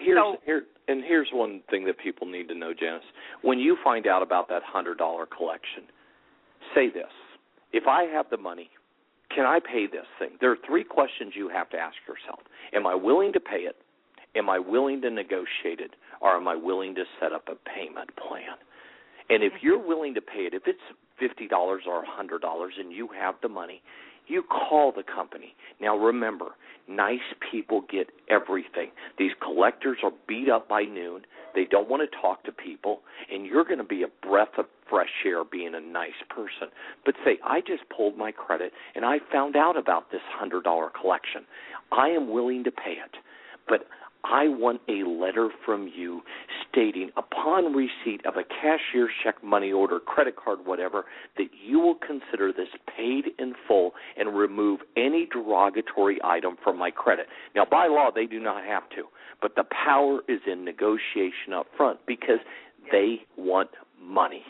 here's one thing that people need to know, Janice. When you find out about that $100 collection, say this: if I have the money, can I pay this thing? There are 3 questions you have to ask yourself. Am I willing to pay it? Am I willing to negotiate it? Or am I willing to set up a payment plan? And if you're willing to pay it, if it's $50 or $100 and you have the money, you call the company. Now remember, nice people get everything. These collectors are beat up by noon. They don't want to talk to people, and you're going to be a breath of fresh air being a nice person. But say, I just pulled my credit, and I found out about this $100 collection. I am willing to pay it, but I want a letter from you stating, upon receipt of a cashier's check, money order, credit card, whatever, that you will consider this paid in full and remove any derogatory item from my credit. Now, by law, they do not have to, but the power is in negotiation up front because they want money.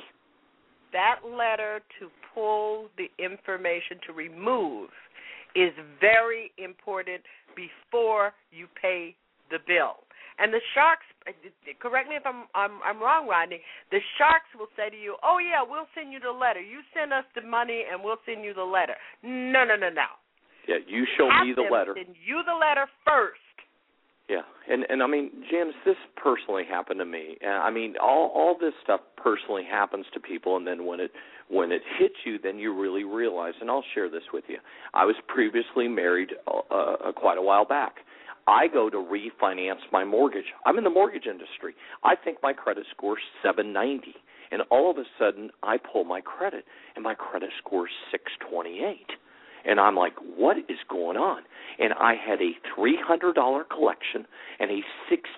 That letter to pull the information to remove is very important before you pay the bill. And the sharks, correct me if I'm wrong, Rodney, the sharks will say to you, oh, yeah, we'll send you the letter. You send us the money and we'll send you the letter. No. Yeah, you show me the letter. Send you the letter first. Yeah, and I mean, Janice, this personally happened to me. I mean, all this stuff personally happens to people, and then when it hits you, then you really realize, and I'll share this with you. I was previously married quite a while back. I go to refinance my mortgage. I'm in the mortgage industry. I think my credit score is 790, and all of a sudden I pull my credit, and my credit score is 628. And I'm like, what is going on? And I had a $300 collection and a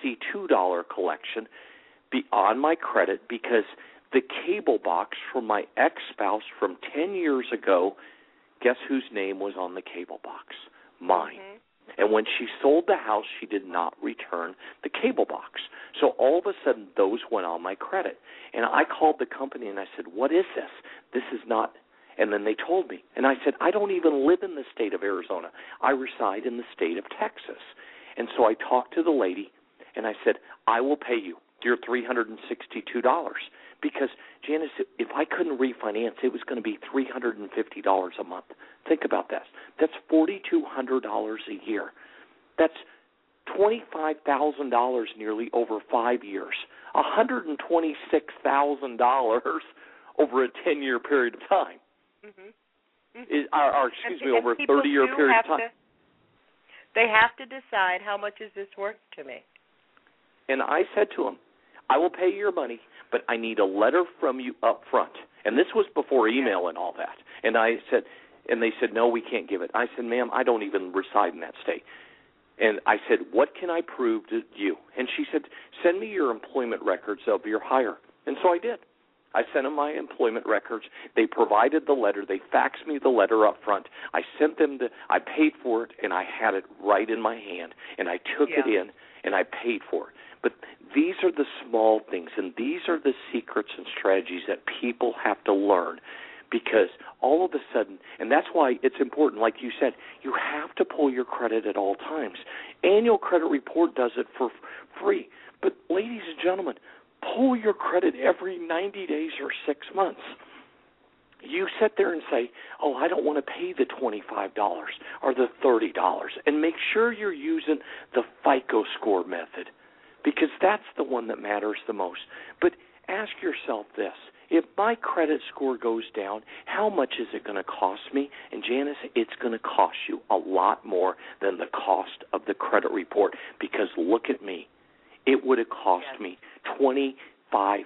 $62 collection on my credit because the cable box from my ex-spouse from 10 years ago, guess whose name was on the cable box? Mine. Mm-hmm. And when she sold the house, she did not return the cable box. So all of a sudden, those went on my credit. And I called the company and I said, what is this? This is not. And then they told me. And I said, I don't even live in the state of Arizona. I reside in the state of Texas. And so I talked to the lady and I said, I will pay you your $362. Because, Janice, if I couldn't refinance, it was going to be $350 a month. Think about that. That's $4,200 a year. That's $25,000 nearly over 5 years. $126,000 over a 10-year period of time. Mm-hmm. Over a 30-year period of time. They have to decide, how much is this worth to me? And I said to them, I will pay your money, but I need a letter from you up front. And this was before email and all that. And I said, and they said, no, we can't give it. I said, ma'am, I don't even reside in that state. And I said, what can I prove to you? And she said, send me your employment records of your hire. And so I did. I sent them my employment records. They provided the letter. They faxed me the letter up front. I sent them I paid for it, and I had it right in my hand, and I took it in, and I paid for it. But these are the small things, and these are the secrets and strategies that people have to learn, because all of a sudden, and that's why it's important, like you said, you have to pull your credit at all times. Annual Credit Report does it for free. But ladies and gentlemen, pull your credit every 90 days or 6 months. You sit there and say, oh, I don't want to pay the $25 or the $30, and make sure you're using the FICO score method, because that's the one that matters the most. But ask yourself this. If my credit score goes down, how much is it going to cost me? And Janice, it's going to cost you a lot more than the cost of the credit report, because look at me. It would have cost me $25,000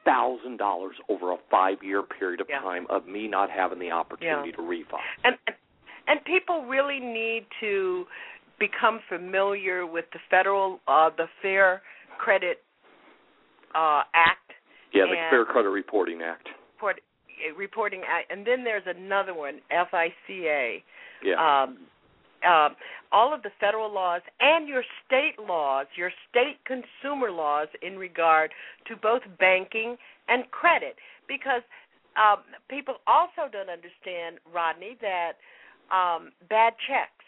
over a 5-year period of time of me not having the opportunity to refile. And people really need to become familiar with the federal, the Fair Credit Act. Yeah, the Fair Credit Reporting Act. Reporting Act. And then there's another one, FICA. Yeah. All of the federal laws and your state laws, your state consumer laws in regard to both banking and credit. Because people also don't understand, Rodney, that bad checks,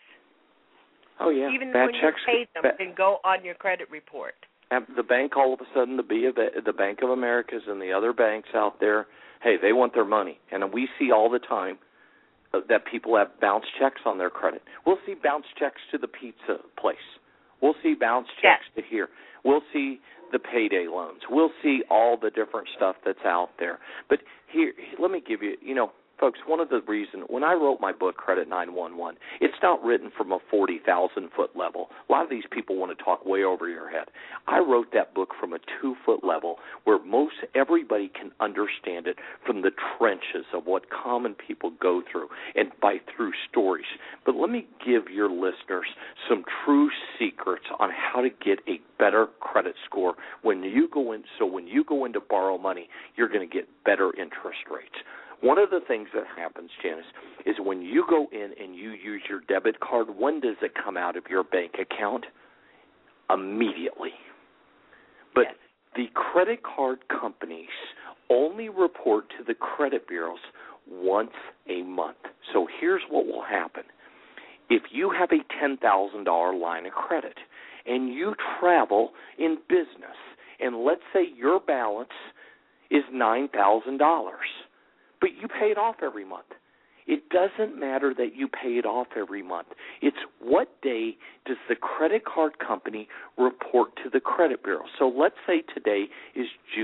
even bad when checks, you pay them, can go on your credit report. The bank, all of a sudden, the Bank of Americas and the other banks out there, hey, they want their money. And we see all the time that people have bounce checks on their credit. We'll see bounce checks to the pizza place. We'll see bounce checks to here. We'll see the payday loans. We'll see all the different stuff that's out there. But here, let me give you, folks, one of the reasons, when I wrote my book, Credit 911, it's not written from a 40,000-foot level. A lot of these people want to talk way over your head. I wrote that book from a 2-foot level where most everybody can understand it from the trenches of what common people go through and through stories. But let me give your listeners some true secrets on how to get a better credit score when you go in. So when you go in to borrow money, you're going to get better interest rates. One of the things that happens, Janice, is when you go in and you use your debit card, when does it come out of your bank account? Immediately. But the credit card companies only report to the credit bureaus once a month. So here's what will happen. If you have a $10,000 line of credit and you travel in business, and let's say your balance is $9,000, but you pay it off every month. It doesn't matter that you pay it off every month. It's what day does the credit card company report to the credit bureau. So let's say today is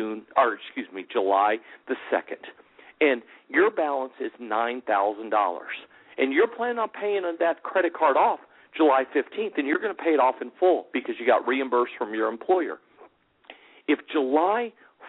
July the 2nd, and your balance is $9,000, and you're planning on paying that credit card off July 15th, and you're going to pay it off in full because you got reimbursed from your employer. If July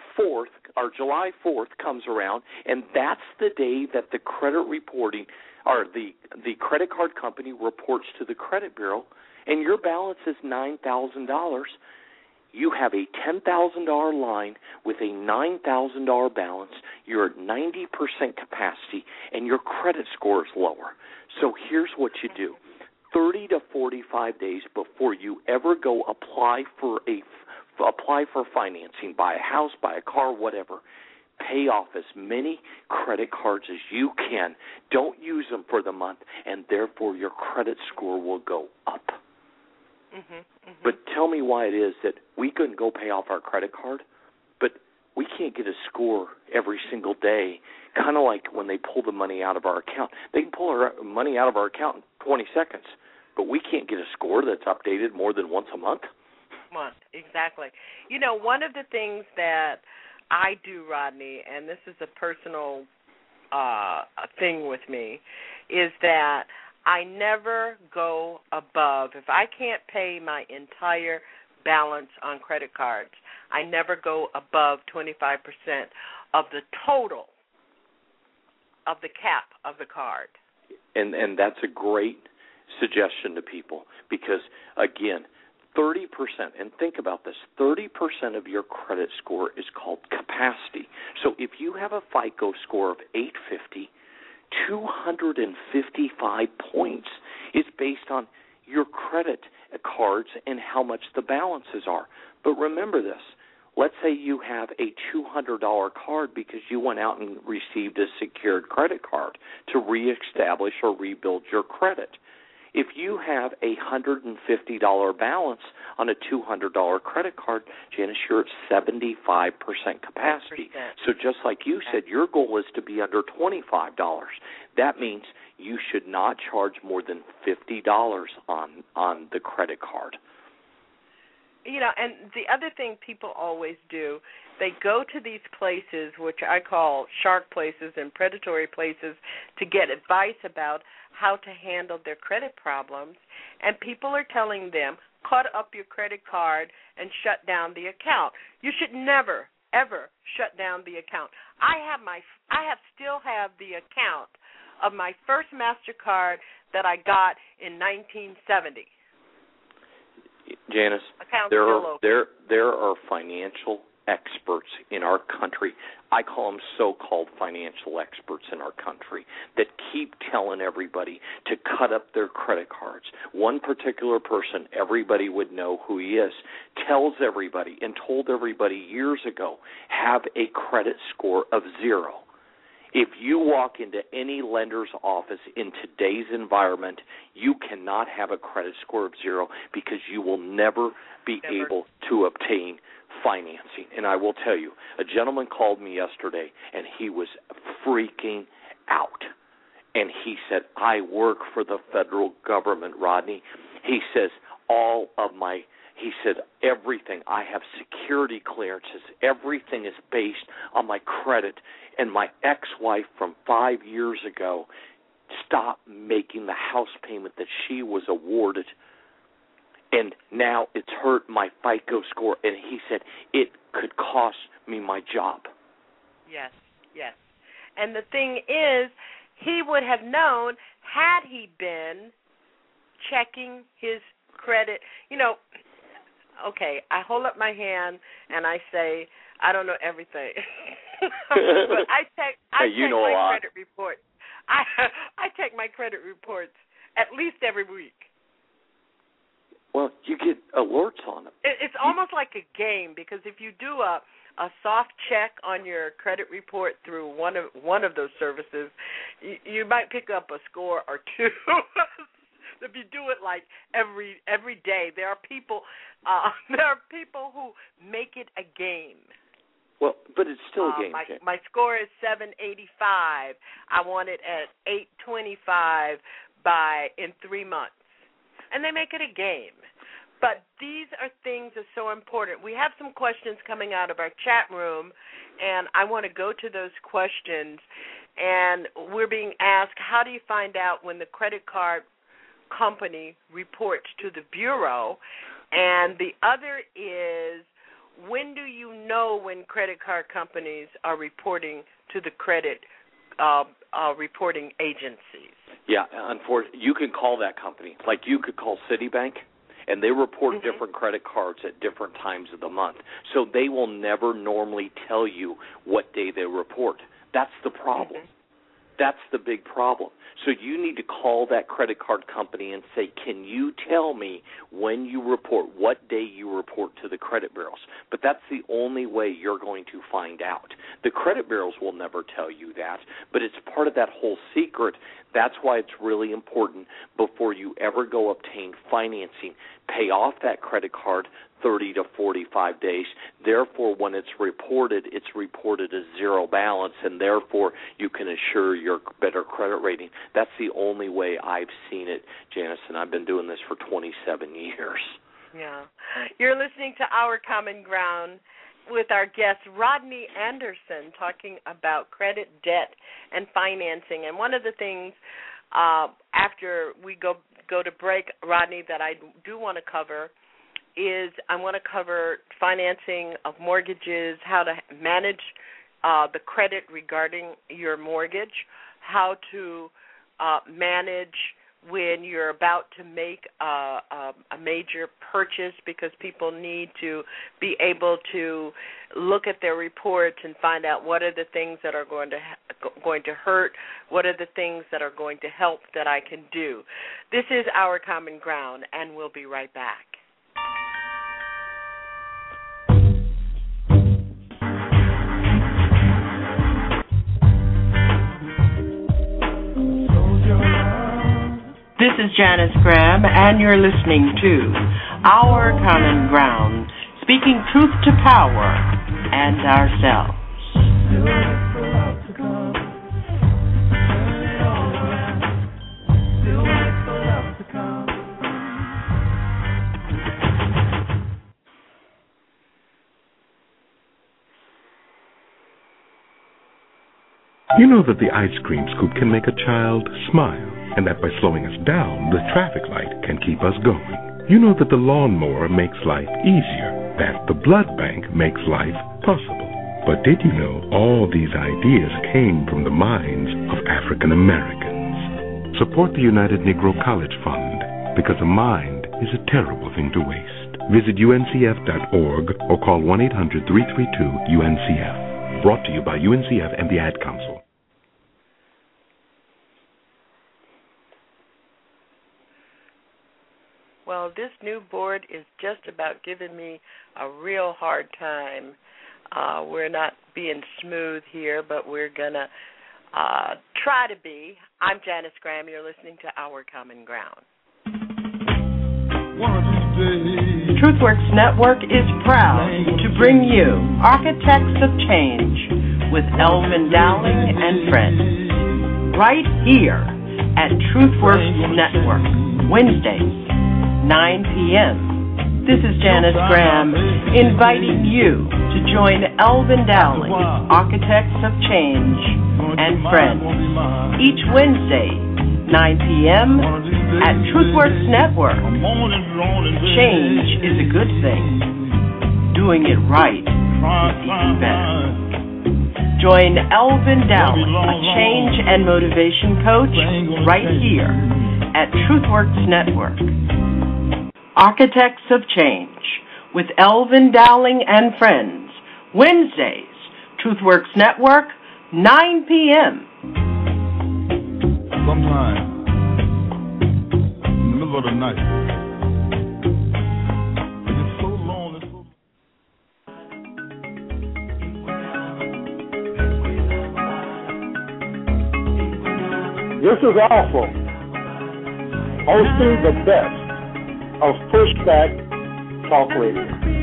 4th comes around, and that's the day that the credit reporting or the credit card company reports to the credit bureau, and your balance is $9,000, you have a $10,000 line with a $9,000 balance. You're at 90% capacity, and your credit score is lower. So here's what you do. 30 to 45 days before you ever go apply for financing, buy a house, buy a car, whatever. Pay off as many credit cards as you can. Don't use them for the month, and therefore your credit score will go up. But tell me why it is that we couldn't go pay off our credit card, but we can't get a score every single day, kind of like when they pull the money out of our account. They can pull our money out of our account in 20 seconds, but we can't get a score that's updated more than once a month. Exactly. One of the things that I do, Rodney, and this is a personal thing with me, is that I never go above. If I can't pay my entire balance on credit cards, I never go above 25% of the total of the cap of the card. And that's a great suggestion to people because, again, 30%, and think about this, 30% of your credit score is called capacity. So if you have a FICO score of 850, 255 points is based on your credit cards and how much the balances are. But remember this. Let's say you have a $200 card because you went out and received a secured credit card to reestablish or rebuild your credit. If you have a $150 balance on a $200 credit card, Janice, you're at 75% capacity. So just like you said, your goal is to be under $25. That means you should not charge more than $50 on the credit card. You know, and the other thing people always do, they go to these places, which I call shark places and predatory places, to get advice about how to handle their credit problems, and people are telling them, cut up your credit card and shut down the account. You should never, ever shut down the account. I still have the account of my first MasterCard that I got in 1970. Janice, there are financial experts in our country. I call them so-called financial experts in our country that keep telling everybody to cut up their credit cards. One particular person, everybody would know who he is, tells everybody and told everybody years ago, have a credit score of 0. If you walk into any lender's office in today's environment, you cannot have a credit score of 0 because you will never be able to obtain financing. And I will tell you, a gentleman called me yesterday, and he was freaking out. And he said, I work for the federal government, Rodney. He says, he said, everything, I have security clearances, everything is based on my credit. And my ex-wife from 5 years ago stopped making the house payment that she was awarded. And now it's hurt my FICO score. And he said, it could cost me my job. Yes, yes. And the thing is, he would have known had he been checking his credit. You know, okay, I hold up my hand and I say, I don't know everything. But I check my credit reports. I check my credit reports at least every week. Well, you get alerts on them. It's almost like a game, because if you do a soft check on your credit report through one of those services, you might pick up a score or two. If you do it like every day, there are people who make it a game. Well, but it's still a game. My score is 785. I want it at 825 in 3 months, and they make it a game. But these are things that are so important. We have some questions coming out of our chat room, and I want to go to those questions. And we're being asked, how do you find out when the credit card company reports to the Bureau? And the other is, when do you know when credit card companies are reporting to the credit reporting agencies? Yeah, unfortunately, you can call that company. Like you could call Citibank, and they report different credit cards at different times of the month. So they will never normally tell you what day they report. That's the problem. That's the big problem. So you need to call that credit card company and say, can you tell me when you report, what day you report to the credit bureaus? But that's the only way you're going to find out. The credit bureaus will never tell you that, but it's part of that whole secret. That's why it's really important before you ever go obtain financing, pay off that credit card 30 to 45 days. Therefore, when it's reported as 0 balance, and therefore you can assure your better credit rating. That's the only way I've seen it, Janice, and I've been doing this for 27 years. Yeah. You're listening to Our Common Ground with our guest, Rodney Anderson, talking about credit, debt, and financing. And one of the things after we go to break, Rodney, that I do want to cover is I want to cover financing of mortgages, how to manage the credit regarding your mortgage, how to manage when you're about to make a major purchase, because people need to be able to look at their reports and find out what are the things that are going to hurt, what are the things that are going to help that I can do. This is Our Common Ground, and we'll be right back. This is Janice Graham, and you're listening to Our Common Ground, speaking truth to power and ourselves. You know that the ice cream scoop can make a child smile, and that by slowing us down, the traffic light can keep us going. You know that the lawnmower makes life easier, that the blood bank makes life possible. But did you know all these ideas came from the minds of African Americans? Support the United Negro College Fund, because a mind is a terrible thing to waste. Visit uncf.org or call 1-800-332-UNCF. Brought to you by UNCF and the Ad Council. Well, this new board is just about giving me a real hard time. We're not being smooth here, but we're going to try to be. I'm Janice Graham. You're listening to Our Common Ground. TruthWorks Network is proud to bring you Architects of Change with Elvin Dowling and friends, right here at TruthWorks Network, Wednesdays, 9 p.m. This is Janice Graham inviting you to join Elvin Dowling, Architects of Change and friends, each Wednesday, 9 p.m. at TruthWorks Network. Change is a good thing. Doing it right is even better. Join Elvin Dowling, a change and motivation coach, right here at TruthWorks Network. Architects of Change with Elvin Dowling and friends, Wednesdays, TruthWorks Network, 9 p.m. Sometime in the middle of the night, it's so long. This is Alpha, hosting the best of Pushback Talk Radio.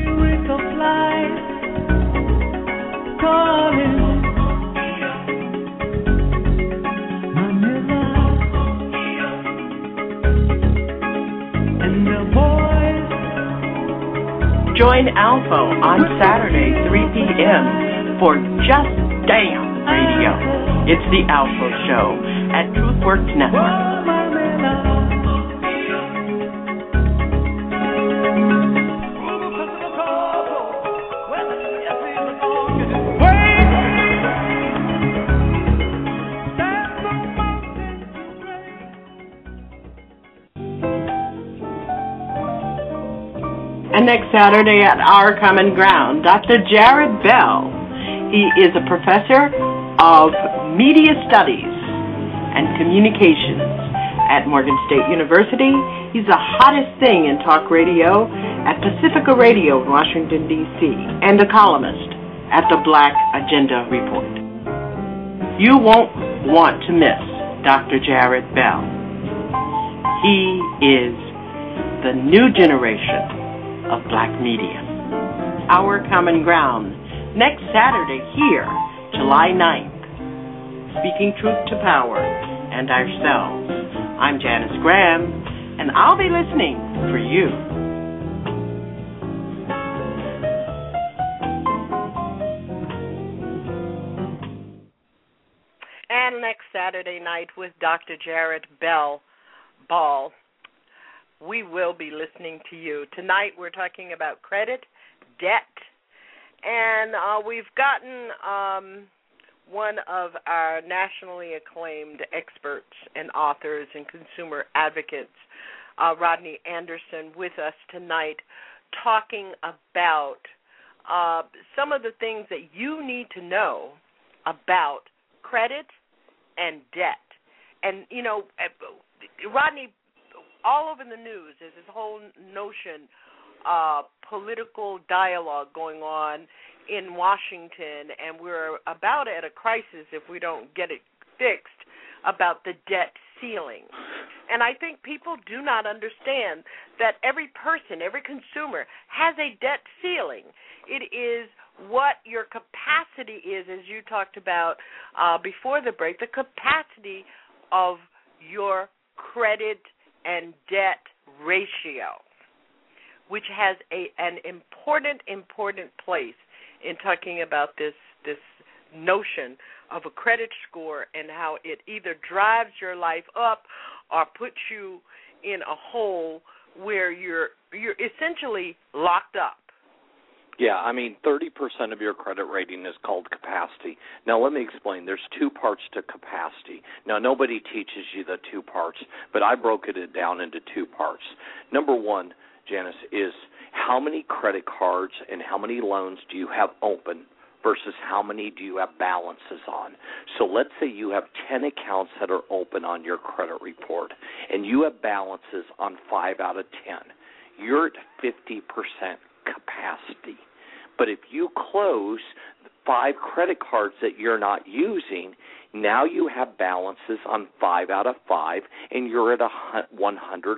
Join Alpha on Saturday, 3 p.m. for Just Damn Radio. It's the Alpha Show at TruthWorks Network. And next Saturday at Our Common Ground, Dr. Jared Bell. He is a professor of media studies and communications at Morgan State University. He's the hottest thing in talk radio at Pacifica Radio in Washington, D.C., and a columnist at the Black Agenda Report. You won't want to miss Dr. Jared Bell. He is the new generation of black media. Our Common Ground, next Saturday here, July 9th. Speaking truth to power and ourselves. I'm Janice Graham, and I'll be listening for you. And next Saturday night with Dr. Jared Ball, we will be listening to you. Tonight we're talking about credit, debt, and we've gotten one of our nationally acclaimed experts and authors and consumer advocates, Rodney Anderson, with us tonight, talking about some of the things that you need to know about credit and debt. And, you know, Rodney, all over the news is this whole notion political dialogue going on in Washington, and we're about at a crisis if we don't get it fixed about the debt ceiling. And I think people do not understand that every person, every consumer has a debt ceiling. It is what your capacity is, as you talked about before the break, the capacity of your credit and debt ratio, which has an important place in talking about this notion of a credit score and how it either drives your life up or puts you in a hole where you're essentially locked up. Yeah, I mean, 30% of your credit rating is called capacity. Now, let me explain. There's two parts to capacity. Now, nobody teaches you the two parts, but I broke it down into two parts. Number one, Janice, is how many credit cards and how many loans do you have open versus how many do you have balances on. So let's say you have 10 accounts that are open on your credit report, and you have balances on 5 out of 10. You're at 50% capacity. But if you close 5 credit cards that you're not using, now you have balances on 5 out of 5, and you're at 100%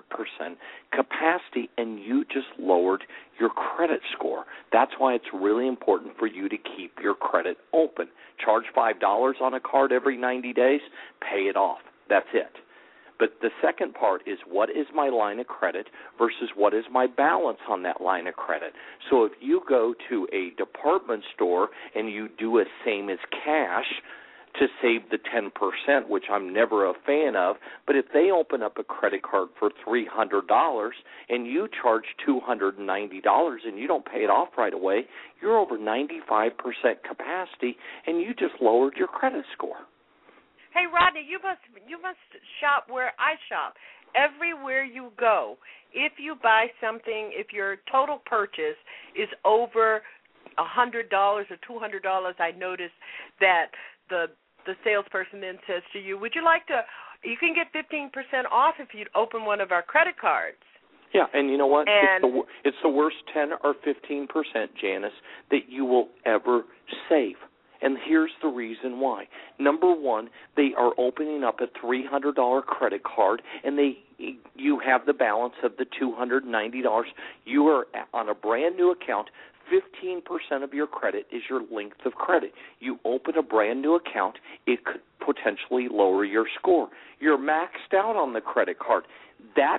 capacity, and you just lowered your credit score. That's why it's really important for you to keep your credit open. Charge $5 on a card every 90 days, pay it off. That's it. But the second part is, what is my line of credit versus what is my balance on that line of credit? So if you go to a department store and you do a same as cash to save the 10%, which I'm never a fan of, but if they open up a credit card for $300 and you charge $290 and you don't pay it off right away, you're over 95% capacity and you just lowered your credit score. Hey, Rodney, you must shop where I shop. Everywhere you go, if you buy something, if your total purchase is over $100 or $200, I notice that the salesperson then says to you, would you like to, you can get 15% off if you open one of our credit cards. Yeah, and you know what? It's the worst 10 or 15%, Janice, that you will ever save. And here's the reason why. Number one, they are opening up a $300 credit card, and you have the balance of the $290. You are on a brand new account. 15% of your credit is your length of credit. You open a brand new account, it could potentially lower your score. You're maxed out on the credit card. That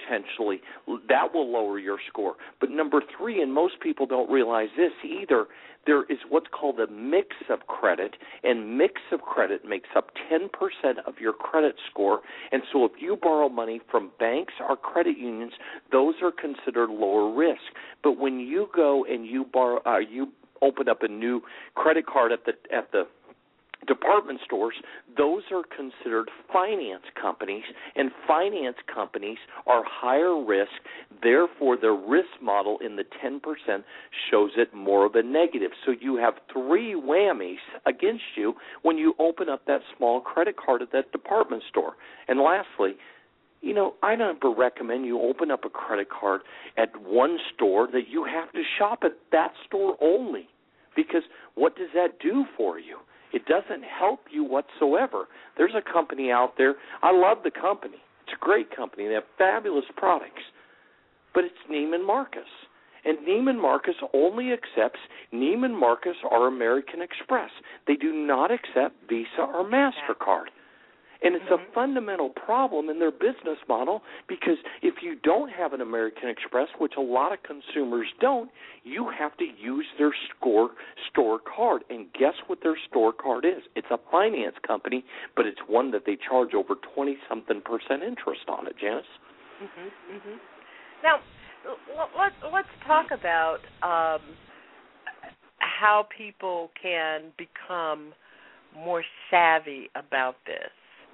will lower your score. But number three, and most people don't realize this either, there is what's called a mix of credit, and mix of credit makes up 10% of your credit score. And so if you borrow money from banks or credit unions, those are considered lower risk. But when you go and you open up a new credit card at the department stores, those are considered finance companies, and finance companies are higher risk. Therefore, the risk model in the 10% shows it more of a negative. So you have 3 whammies against you when you open up that small credit card at that department store. And lastly, you know, I never recommend you open up a credit card at one store that you have to shop at that store only, because what does that do for you? It doesn't help you whatsoever. There's a company out there. I love the company. It's a great company. They have fabulous products. But it's Neiman Marcus. And Neiman Marcus only accepts Neiman Marcus or American Express. They do not accept Visa or MasterCard. And it's a fundamental problem in their business model, because if you don't have an American Express, which a lot of consumers don't, you have to use their store card. And guess what their store card is? It's a finance company, but it's one that they charge over 20-something% interest on it, Janice. Now, let's talk about how people can become more savvy about this.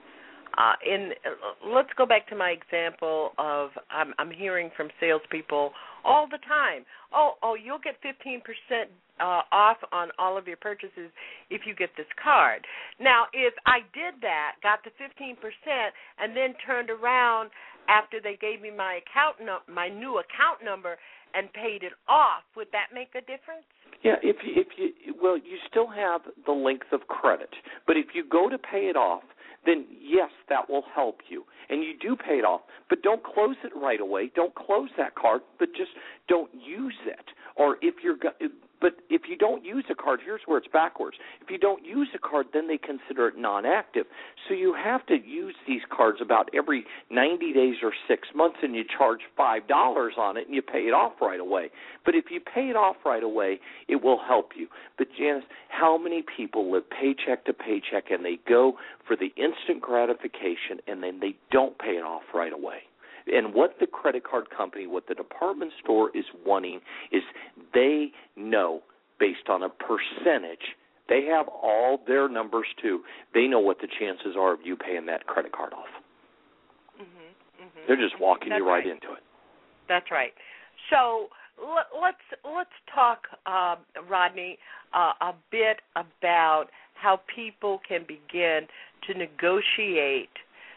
Let's go back to my example of I'm hearing from salespeople all the time. Oh, you'll get 15% off on all of your purchases if you get this card. Now, if I did that, got the 15%, and then turned around after they gave me my new account number and paid it off, would that make a difference? Yeah, if you still have the length of credit, but if you go to pay it off, then yes, that will help you. And you do pay it off, but don't close it right away. Don't close that card, but just don't use it. Or if you don't use a card, here's where it's backwards. If you don't use a card, then they consider it non-active. So you have to use these cards about every 90 days or 6 months, and you charge $5 on it, and you pay it off right away. But if you pay it off right away, it will help you. But, Janice, how many people live paycheck to paycheck, and they go for the instant gratification, and then they don't pay it off right away? And what the credit card company, what the department store is wanting is they know based on a percentage. They have all their numbers, too. They know what the chances are of you paying that credit card off. They're just walking you right into it. That's right. So let's talk, Rodney, a bit about how people can begin to negotiate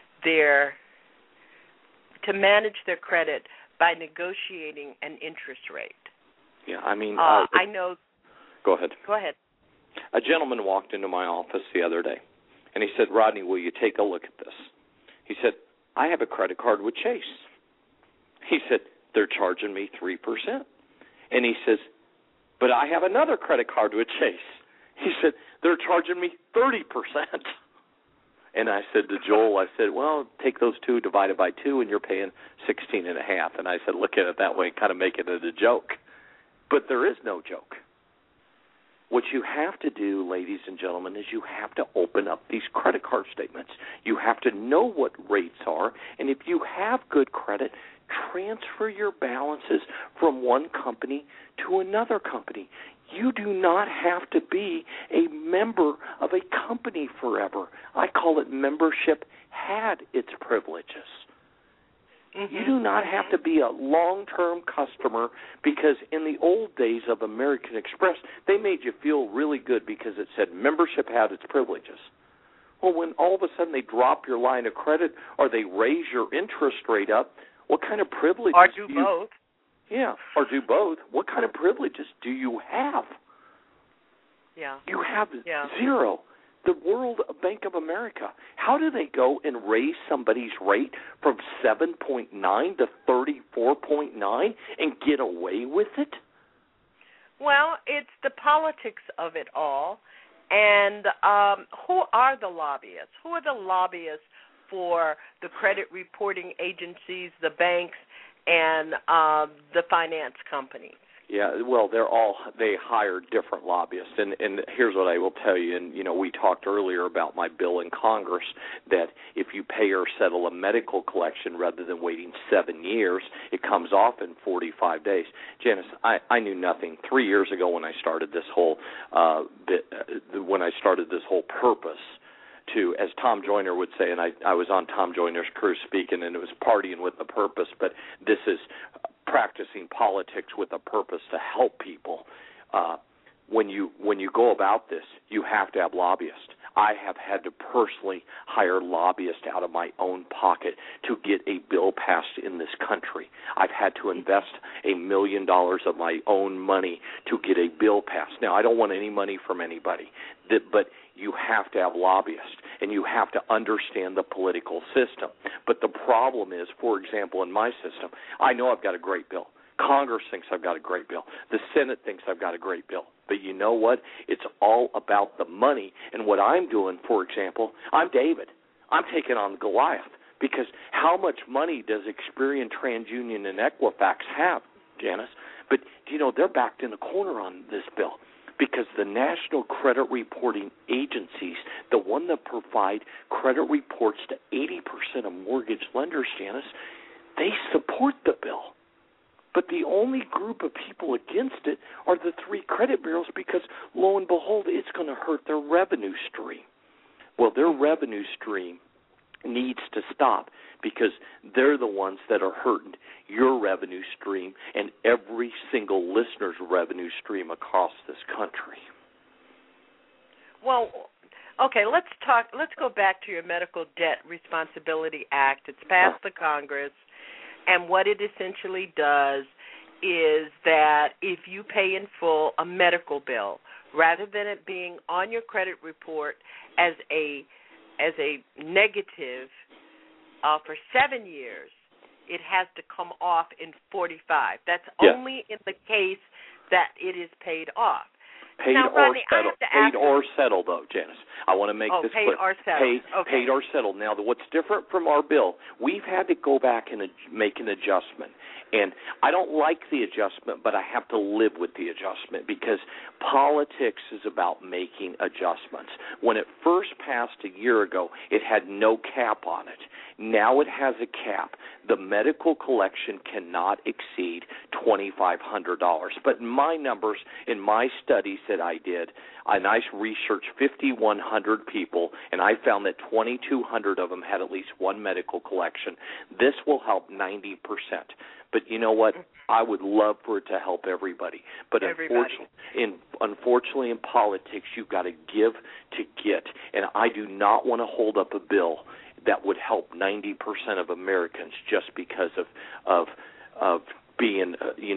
to manage their credit by negotiating an interest rate. Yeah, I mean, I know. Go ahead. Go ahead. A gentleman walked into my office the other day, and he said, Rodney, will you take a look at this? He said, I have a credit card with Chase. He said, they're charging me 3%. And he says, but I have another credit card with Chase. He said, they're charging me 30%. And I said to Joel, I said, well, take those two, divide it by 2, and you're paying 16.5. And I said, look at it that way and kind of make it a joke. But there is no joke. What you have to do, ladies and gentlemen, is you have to open up these credit card statements. You have to know what rates are, and if you have good credit, transfer your balances from one company to another company. You do not have to be a member of a company forever. I call it membership had its privileges. You do not have to be a long-term customer because in the old days of American Express, they made you feel really good because it said membership had its privileges. Well, when all of a sudden they drop your line of credit or they raise your interest rate up, what kind of privileges do you both. Yeah, or do both. What kind of privileges do you have? Yeah. You have zero. The World Bank of America, how do they go and raise somebody's rate from 7.9 to 34.9 and get away with it? Well, it's the politics of it all. And who are the lobbyists? Who are the lobbyists for the credit reporting agencies, the banks, and the finance companies? Yeah, well, they hire different lobbyists, and here's what I will tell you. And we talked earlier about my bill in Congress that if you pay or settle a medical collection rather than waiting 7 years, it comes off in 45 days. Janice, I knew nothing 3 years ago when I started this whole purpose. To, as Tom Joyner would say, and I was on Tom Joyner's cruise speaking, and it was partying with a purpose, but this is practicing politics with a purpose to help people. When you go about this, you have to have lobbyists. I have had to personally hire lobbyists out of my own pocket to get a bill passed in this country. I've had to invest $1 million of my own money to get a bill passed. Now, I don't want any money from anybody, but you have to have lobbyists, and you have to understand the political system. But the problem is, for example, in my system, I know I've got a great bill. Congress thinks I've got a great bill. The Senate thinks I've got a great bill. But you know what? It's all about the money. And what I'm doing, for example, I'm David. I'm taking on Goliath because how much money does Experian, TransUnion, and Equifax have, Janice? But, they're backed in a corner on this bill because the national credit reporting agencies, the one that provide credit reports to 80% of mortgage lenders, Janice, they support the bill. But the only group of people against it are the 3 credit bureaus because, lo and behold, it's going to hurt their revenue stream. Well, their revenue stream needs to stop because they're the ones that are hurting your revenue stream and every single listener's revenue stream across this country. Well, okay, let's go back to your Medical Debt Responsibility Act. It's passed the Congress, and what it essentially does is that if you pay in full a medical bill, rather than it being on your credit report as a negative for 7 years, it has to come off in 45. That's only in the case that it is paid off. Paid now, or Rodney, settled. Paid or settled, though, Janice. I want to make this clear. Paid or settled. Paid or settled. Now, what's different from our bill, we've had to go back and make an adjustment. And I don't like the adjustment, but I have to live with the adjustment because politics is about making adjustments. When it first passed a year ago, it had no cap on it. Now it has a cap. The medical collection cannot exceed $2,500. But in my numbers, in my studies that I did, and I researched 5,100 people, and I found that 2,200 of them had at least one medical collection. This will help 90%. But you know what? I would love for it to help everybody. But unfortunately in politics, you've got to give to get. And I do not want to hold up a bill that would help 90% of Americans just because of being,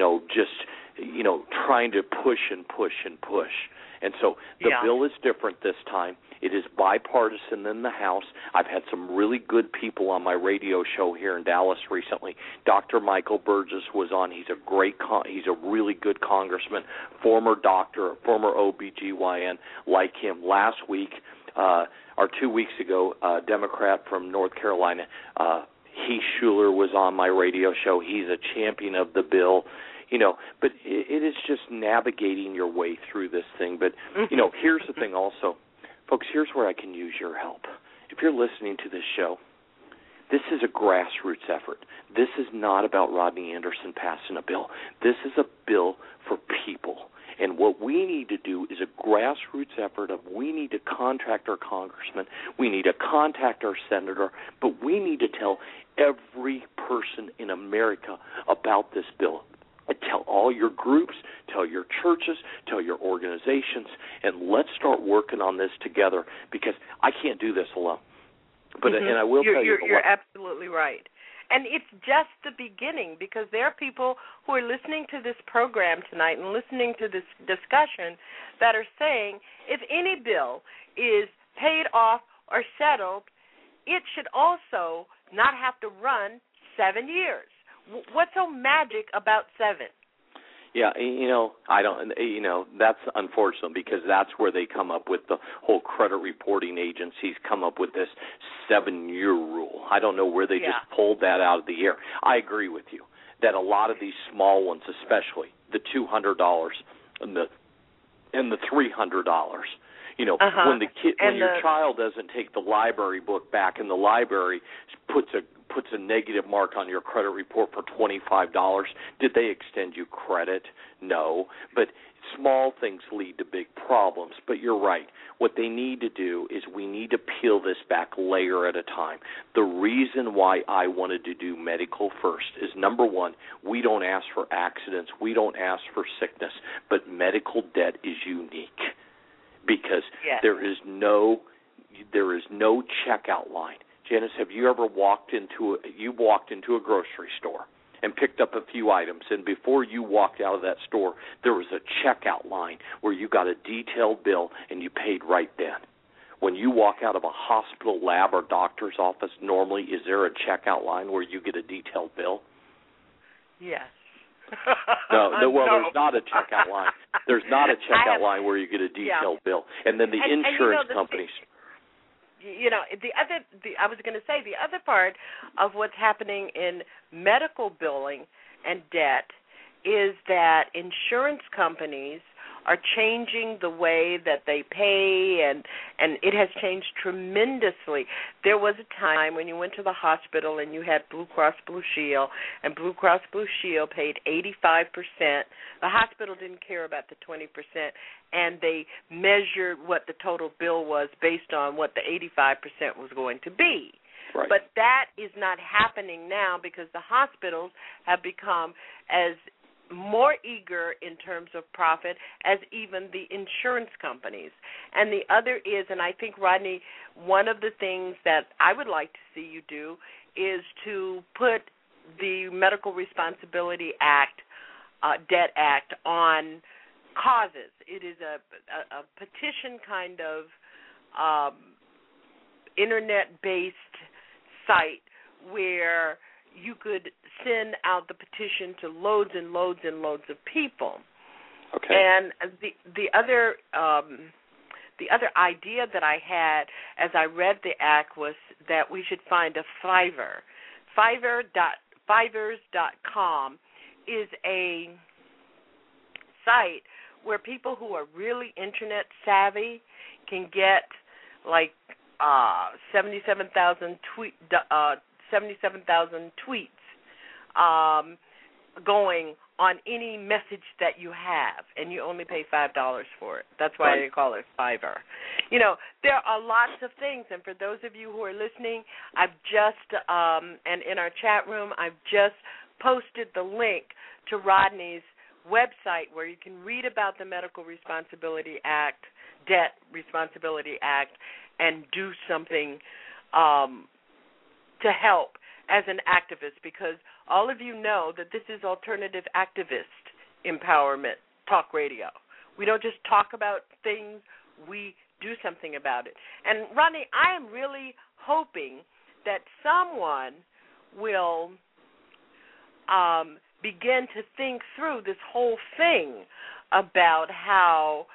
trying to push and push and push. And so the bill is different this time. It is bipartisan in the House. I've had some really good people on my radio show here in Dallas recently. Dr. Michael Burgess was on. He's he's a really good congressman, former doctor, former OBGYN like him. Last week, or 2 weeks ago, a Democrat from North Carolina, Heath Schuler, was on my radio show. He's a champion of the bill. But it is just navigating your way through this thing. But, here's the thing also. Folks, here's where I can use your help. If you're listening to this show, this is a grassroots effort. This is not about Rodney Anderson passing a bill. This is a bill for people. And what we need to do is a grassroots effort of we need to contact our congressman, we need to contact our senator, but we need to tell every person in America about this bill. And tell all your groups, tell your churches, tell your organizations, and let's start working on this together because I can't do this alone. But and I will tell you, you're absolutely right. And it's just the beginning because there are people who are listening to this program tonight and listening to this discussion that are saying if any bill is paid off or settled, it should also not have to run 7 years. What's so magic about 7? Yeah, I don't. That's unfortunate because that's where they come up with the whole credit reporting agencies come up with this 7-year rule. I don't know where they just pulled that out of the air. I agree with you that a lot of these small ones, especially the $200 and the $300. When your child doesn't take the library book back and the library puts a negative mark on your credit report for $25, did they extend you credit? No. But small things lead to big problems. But you're right. What they need to do is we need to peel this back layer at a time. The reason why I wanted to do medical first is, number one, we don't ask for accidents. We don't ask for sickness. But medical debt is unique because there is no checkout line. Janice, have you ever walked into a grocery store and picked up a few items, and before you walked out of that store, there was a checkout line where you got a detailed bill and you paid right then? When you walk out of a hospital, lab, or doctor's office, normally is there a checkout line where you get a detailed bill? Yes. No. There's not a checkout line. There's not a checkout line where you get a detailed bill. And then the insurance companies. I was going to say the other part of what's happening in medical billing and debt is that insurance companies are changing the way that they pay, and it has changed tremendously. There was a time when you went to the hospital and you had Blue Cross Blue Shield, and Blue Cross Blue Shield paid 85%. The hospital didn't care about the 20%, and they measured what the total bill was based on what the 85% was going to be. Right. But that is not happening now because the hospitals have become as more eager in terms of profit as even the insurance companies. And the other is, and I think, Rodney, one of the things that I would like to see you do is to put the Medical Responsibility Act, Debt Act, on causes. It is a petition kind of internet-based site where you could send out the petition to loads and loads and loads of people. Okay. And the other idea that I had as I read the act was that we should find a Fiverr. Fivers.com is a site where people who are really internet savvy can get like 77,000 tweets going on any message that you have, and you only pay $5 for it. That's why they call it Fiverr. You know, there are lots of things, and for those of you who are listening, I've just, and in our chat room, I've just posted the link to Rodney's website where you can read about the Medical Responsibility Act, Debt Responsibility Act, and do something to help as an activist, because all of you know that this is alternative activist empowerment talk radio. We don't just talk about things, we do something about it. And, Rodney, I am really hoping that someone will begin to think through this whole thing about how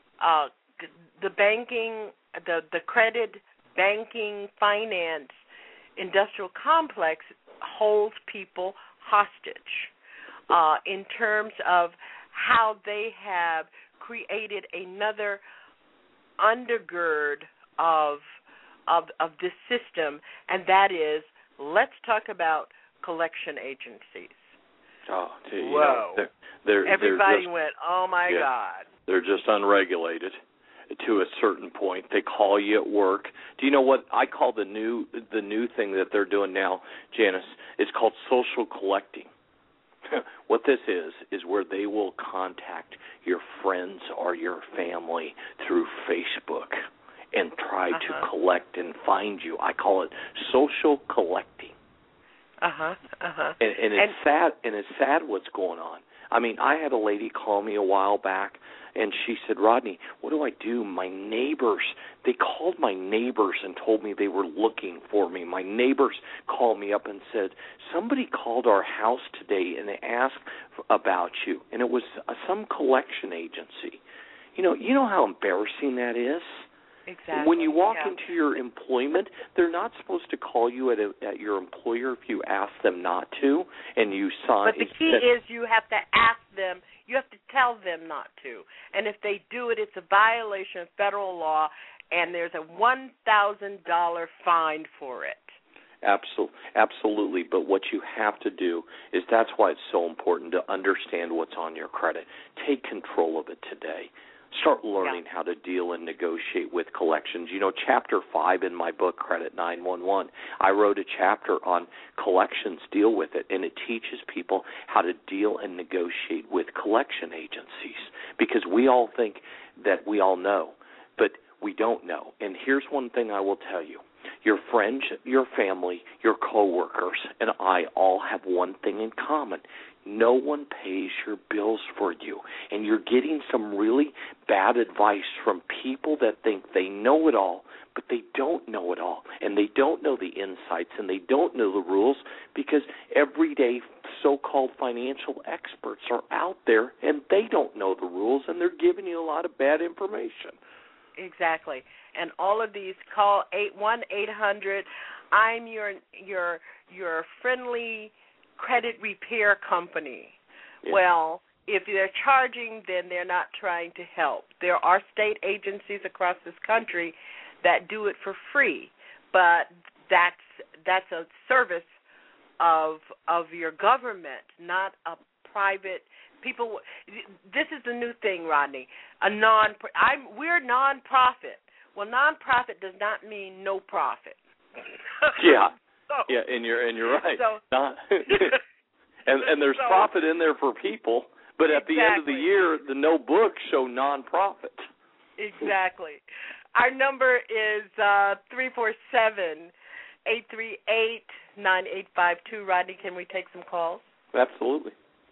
the banking, the credit, banking, finance, industrial complex holds people hostage in terms of how they have created another undergird of this system, and that is, let's talk about collection agencies. Oh, whoa! Everybody went, oh my God! They're just unregulated to a certain point. They call you at work. Do you know what I call the new thing that they're doing now, Janice? It's called social collecting. What this is where they will contact your friends or your family through Facebook and try to collect and find you. I call it social collecting. And it's sad. And it's sad what's going on. I mean, I had a lady call me a while back, and she said, Rodney, what do I do? My neighbors, they called my neighbors and told me they were looking for me. My neighbors called me up and said, somebody called our house today and they asked about you, and it was some collection agency. You know how embarrassing that is? Exactly. When you walk into your employment, they're not supposed to call you at your employer if you ask them not to, and you sign. But the key is you have to ask them. You have to tell them not to. And if they do it, it's a violation of federal law, and there's a $1,000 fine for it. Absolutely. But what you have to do is, that's why it's so important to understand what's on your credit. Take control of it today. Start learning how to deal and negotiate with collections. You know, Chapter 5 in my book, Credit 911, I wrote a chapter on collections, deal with it, and it teaches people how to deal and negotiate with collection agencies, because we all think that we all know, but we don't know. And here's one thing I will tell you. Your friends, your family, your coworkers, and I all have one thing in common. No one pays your bills for you, and you're getting some really bad advice from people that think they know it all, but they don't know it all, and they don't know the insights, and they don't know the rules, because everyday so-called financial experts are out there, and they don't know the rules, and they're giving you a lot of bad information. Exactly. And all of these, call 1-800. I'm your friendly credit repair company. Yeah. Well, if they're charging, then they're not trying to help. There are state agencies across this country that do it for free, but that's a service of your government, not a private. People, this is the new thing, Rodney. We're nonprofit. Well, nonprofit does not mean no profit. Yeah. So, yeah, and you're right. So, and there's profit in there for people, but at the end of the year, the no books show nonprofit. Exactly. Our number is 347-838-9852. Rodney, can we take some calls? Absolutely.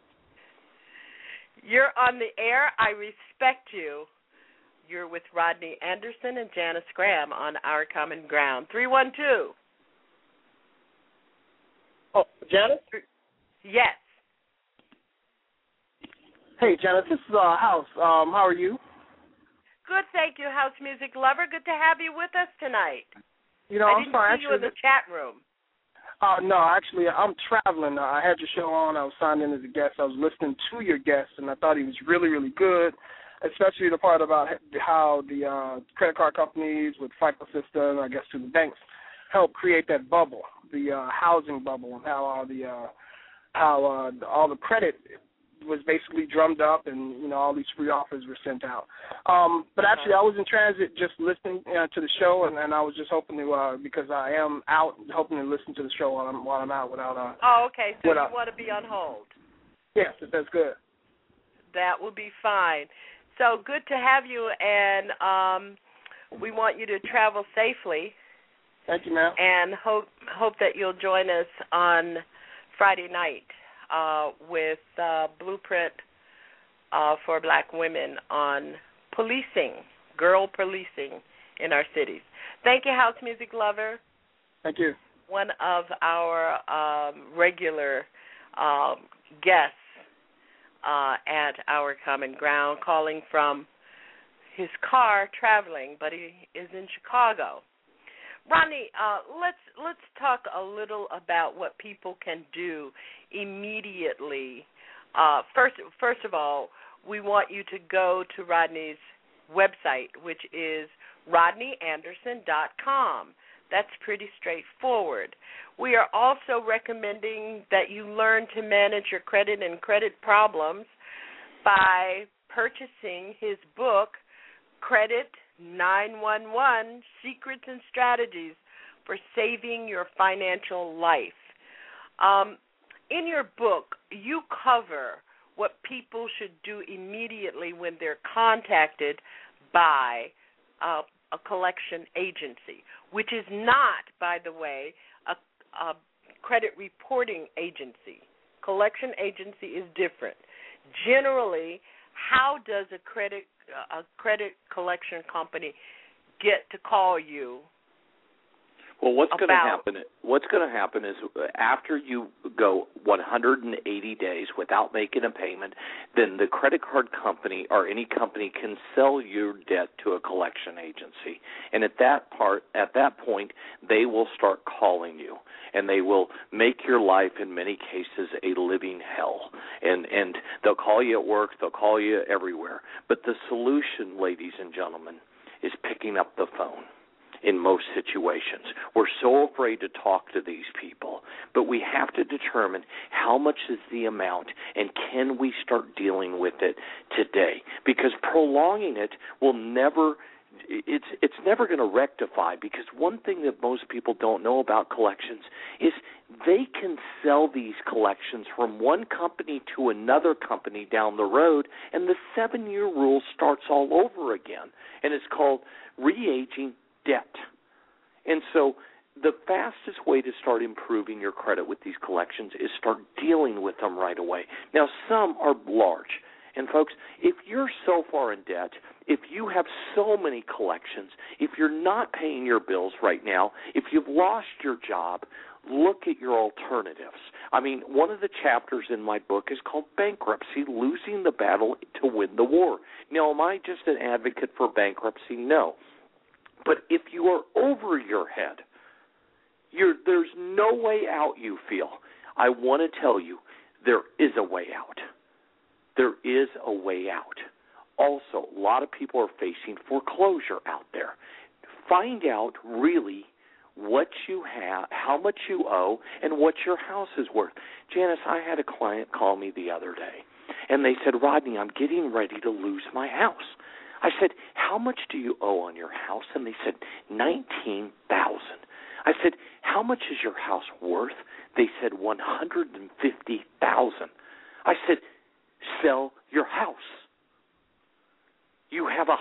You're on the air. I respect you. You're with Rodney Anderson and Janice Graham on Our Common Ground. 312. Oh, Janice? Yes. Hey, Janice, this is House. How are you? Good, thank you, House Music Lover. Good to have you with us tonight. You know, I'm sorry. I didn't see you in the chat room. No, actually, I'm traveling. I had your show on. I was signed in as a guest. I was listening to your guest, and I thought he was really, really good, especially the part about how the credit card companies with FICO system, I guess, to the banks, help create that bubble, the housing bubble, and how all the credit was basically drummed up, and all these free offers were sent out. But actually, I was in transit just listening to the show, and I was just hoping to because I am out, hoping to listen to the show while I'm out without. Oh, okay. So you want to be on hold? Yes, if that's good. That will be fine. So good to have you, and we want you to travel safely. Thank you, ma'am. And hope that you'll join us on Friday night with Blueprint for Black Women on policing, girl policing in our cities. Thank you, House Music Lover. Thank you. One of our regular guests at Our Common Ground, calling from his car traveling, but he is in Chicago. Rodney, let's talk a little about what people can do immediately. First of all, we want you to go to Rodney's website, which is rodneyanderson.com. That's pretty straightforward. We are also recommending that you learn to manage your credit and credit problems by purchasing his book, Credit 911, Secrets and Strategies for Saving Your Financial Life. In your book, you cover what people should do immediately when they're contacted by a collection agency, which is not, by the way, a credit reporting agency. Collection agency is different. Generally, how does a credit collection company get to call you? Well, what's going to happen is after you go 180 days without making a payment, then the credit card company or any company can sell your debt to a collection agency. And at that point, they will start calling you, and they will make your life, in many cases, a living hell. And they'll call you at work, they'll call you everywhere. But the solution, ladies and gentlemen, is picking up the phone. In most situations, we're so afraid to talk to these people, but we have to determine how much is the amount and can we start dealing with it today, because prolonging it will never it's never going to rectify, because one thing that most people don't know about collections is they can sell these collections from one company to another company down the road, and the 7-year rule starts all over again, and it's called re-aging debt. And so the fastest way to start improving your credit with these collections is start dealing with them right away. Now, some are large. And, folks, if you're so far in debt, if you have so many collections, if you're not paying your bills right now, if you've lost your job, look at your alternatives. I mean, one of the chapters in my book is called Bankruptcy, Losing the Battle to Win the War. Now, am I just an advocate for bankruptcy? No. But if you are over your head, there's no way out, you feel. I want to tell you, there is a way out. there is a way out. Also, a lot of people are facing foreclosure out there. Find out really what you have, how much you owe, and what your house is worth. Janice, I had a client call me the other day, and they said, Rodney, I'm getting ready to lose my house. I said, how much do you owe on your house? And they said, $19,000. I said, how much is your house worth? They said, $150,000. I said, sell your house. You have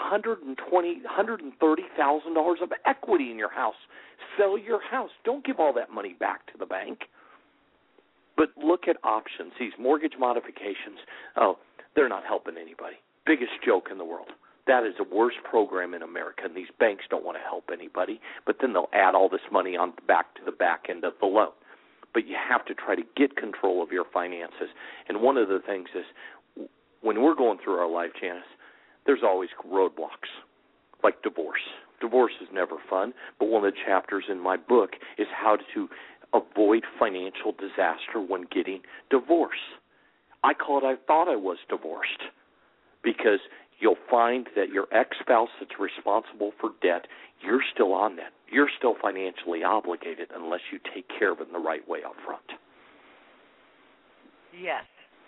$130,000 of equity in your house. Sell your house. Don't give all that money back to the bank. But look at options. These mortgage modifications, they're not helping anybody. Biggest joke in the world. That is the worst program in America, and these banks don't want to help anybody, but then they'll add all this money on back to the back end of the loan. But you have to try to get control of your finances. And one of the things is when we're going through our life, Janice, there's always roadblocks, like divorce. Divorce is never fun, but one of the chapters in my book is how to avoid financial disaster when getting divorced. I call it I thought I was divorced, because you'll find that your ex-spouse that's responsible for debt, you're still on that. You're still financially obligated unless you take care of it in the right way up front. Yes.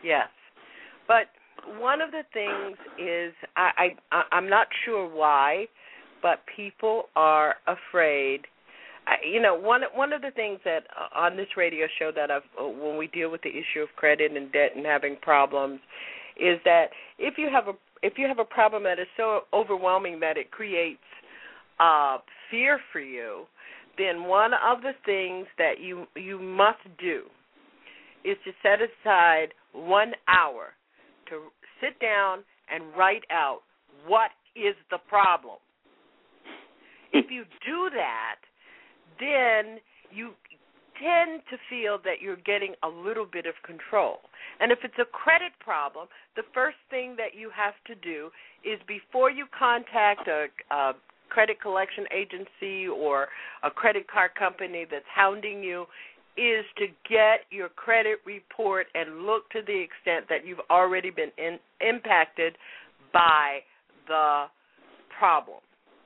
But one of the things is, I'm not sure why, but people are afraid. One of the things that on this radio show that when we deal with the issue of credit and debt and having problems, is that if you have a problem that is so overwhelming that it creates fear for you, then one of the things that you must do is to set aside 1 hour to sit down and write out what is the problem. If you do that, then you tend to feel that you're getting a little bit of control. And if it's a credit problem, the first thing that you have to do is, before you contact a credit collection agency or a credit card company that's hounding you, is to get your credit report and look to the extent that you've already been impacted by the problem.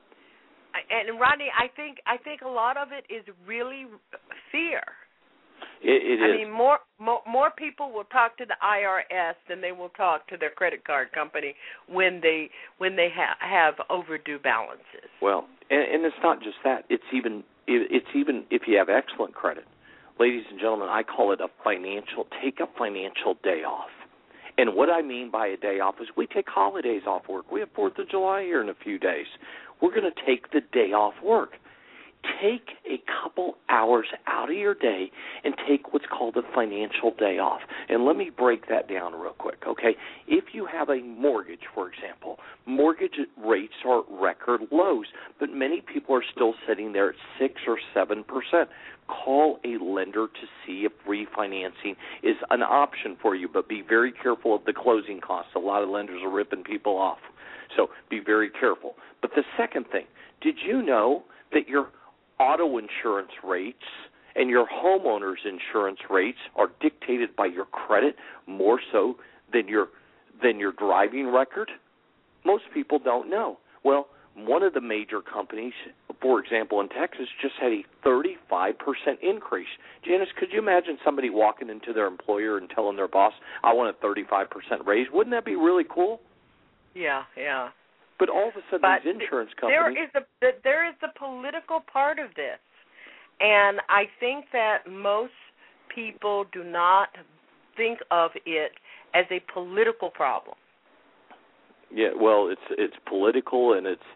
And Rodney, I think a lot of it is really fear. It is. I mean, more people will talk to the IRS than they will talk to their credit card company when they have overdue balances. Well, and it's not just that. It's even if you have excellent credit. Ladies and gentlemen, I call it take a financial day off. And what I mean by a day off is we take holidays off work. We have 4th of July here in a few days. We're going to take the day off work. Take a couple hours out of your day and take what's called a financial day off. And let me break that down real quick, okay? If you have a mortgage, for example, mortgage rates are at record lows, but many people are still sitting there at 6 or 7%. Call a lender to see if refinancing is an option for you, but be very careful of the closing costs. A lot of lenders are ripping people off, so be very careful. But the second thing, did you know that your auto insurance rates and your homeowner's insurance rates are dictated by your credit more so than your driving record? Most people don't know. Well, one of the major companies, for example, in Texas, just had a 35% increase. Janice, could you imagine somebody walking into their employer and telling their boss, I want a 35% raise? Wouldn't that be really cool? Yeah. But all of a sudden, these insurance companies... There is the political part of this. And I think that most people do not think of it as a political problem. Yeah, well, it's political, and it's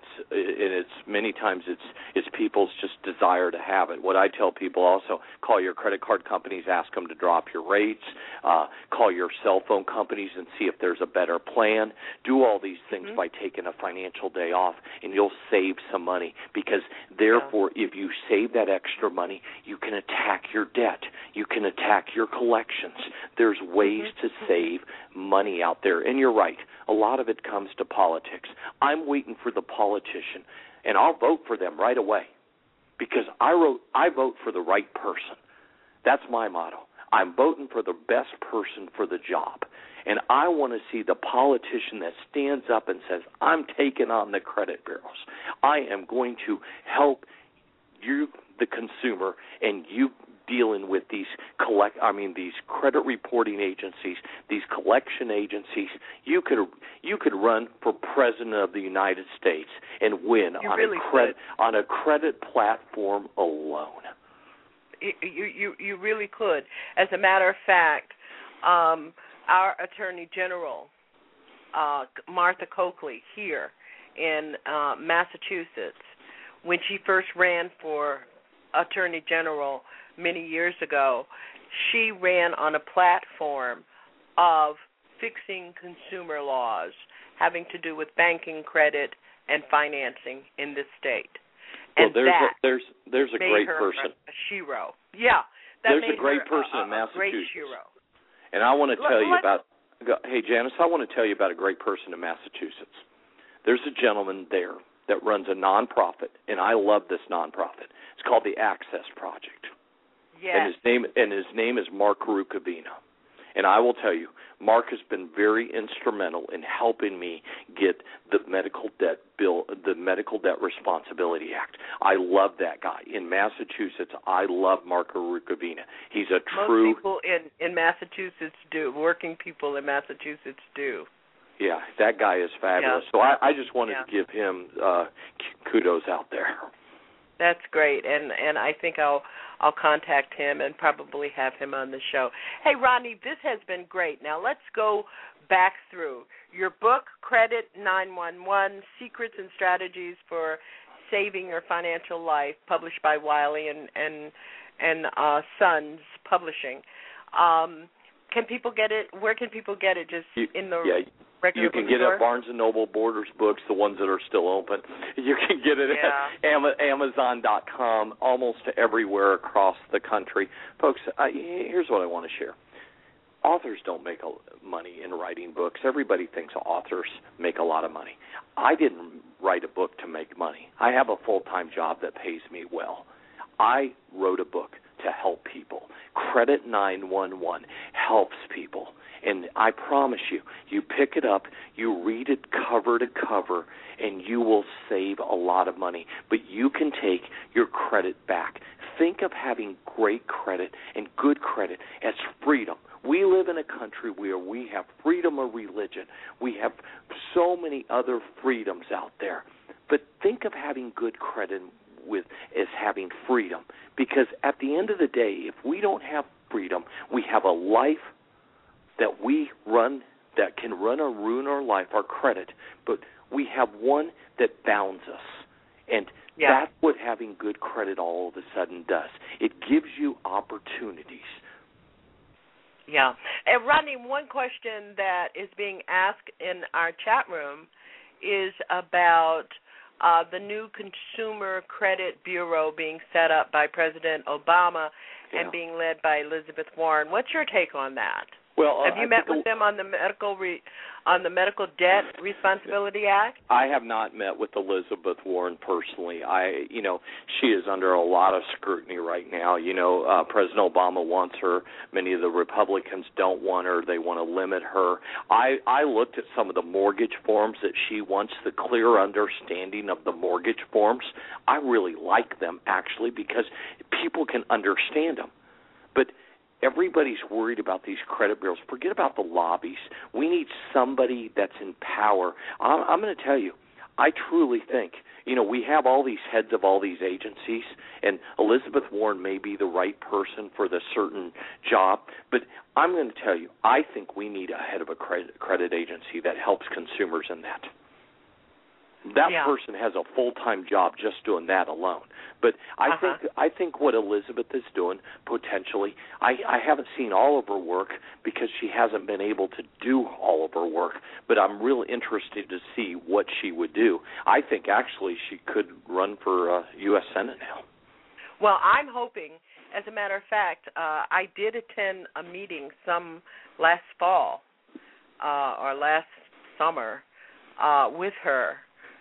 many times it's people's just desire to have it. What I tell people also: call your credit card companies, ask them to drop your rates. Call your cell phone companies and see if there's a better plan. Do all these things by taking a financial day off, and you'll save some money. Because therefore, if you save that extra money, you can attack your debt. You can attack your collections. There's ways to save money out there, and you're right. A lot of it comes to politics. I'm waiting for the politician, and I'll vote for them right away because I vote for the right person. That's my motto. I'm voting for the best person for the job. And I want to see the politician that stands up and says, I'm taking on the credit bureaus. I am going to help you, the consumer, and you dealing with these credit reporting agencies, these collection agencies. You could run for president of the United States and win on a credit platform alone. You really could. As a matter of fact, our Attorney General, Martha Coakley, here in Massachusetts, when she first ran for Attorney General many years ago, she ran on a platform of fixing consumer laws having to do with banking, credit, and financing in this state. And there's a great person. A shero. Yeah. There's a great person in Massachusetts. Great shero. And I want to tell you about, hey, Janice, I want to tell you about a great person in Massachusetts. There's a gentleman there that runs a nonprofit, and I love this nonprofit. It's called the Access Project. Yes. And his name is Mark Rucavina. And I will tell you, Mark has been very instrumental in helping me get the medical debt bill, the Medical Debt Responsibility Act. I love that guy. In Massachusetts, I love Mark Rucavina. He's a true... Most people in Massachusetts do. Working people in Massachusetts do. Yeah, that guy is fabulous. Yeah. So I just wanted to give him kudos out there. That's great, and I think I'll contact him and probably have him on the show. Hey, Rodney, this has been great. Now let's go back through your book, Credit 911: Secrets and Strategies for Saving Your Financial Life, published by Wiley and Sons Publishing. Can people get it? Where can people get it? Just in the regular you can get it at Barnes & Noble, Borders Books, the ones that are still open. You can get it at Amazon.com, almost everywhere across the country. Folks, here's what I want to share. Authors don't make money in writing books. Everybody thinks authors make a lot of money. I didn't write a book to make money. I have a full-time job that pays me well. I wrote a book to help people. Credit 911 helps people. And I promise you, you pick it up, you read it cover to cover, and you will save a lot of money. But you can take your credit back. Think of having great credit and good credit as freedom. We live in a country where we have freedom of religion. We have so many other freedoms out there. But think of having good credit as having freedom. Because at the end of the day, if we don't have freedom, we have a life that we run that can run or ruin our life, our credit, but we have one that bounds us. And that's what having good credit all of a sudden does. It gives you opportunities. Yeah. And Rodney, one question that is being asked in our chat room is about the new Consumer Credit Bureau being set up by President Obama and being led by Elizabeth Warren. What's your take on that? Well, have you met with them on the Medical Debt Responsibility Act? I have not met with Elizabeth Warren personally. She is under a lot of scrutiny right now. President Obama wants her. Many of the Republicans don't want her. They want to limit her. I looked at some of the mortgage forms that she wants, the clear understanding of the mortgage forms. I really like them, actually, because people can understand them. But everybody's worried about these credit bureaus. Forget about the lobbies. We need somebody that's in power. I'm going to tell you, I truly think, we have all these heads of all these agencies, and Elizabeth Warren may be the right person for the certain job, but I'm going to tell you, I think we need a head of a credit agency that helps consumers in that. That person has a full-time job just doing that alone. But I think what Elizabeth is doing, potentially, I haven't seen all of her work because she hasn't been able to do all of her work, but I'm real interested to see what she would do. I think, actually, she could run for U.S. Senate now. Well, I'm hoping, as a matter of fact, I did attend a meeting last fall or last summer with her.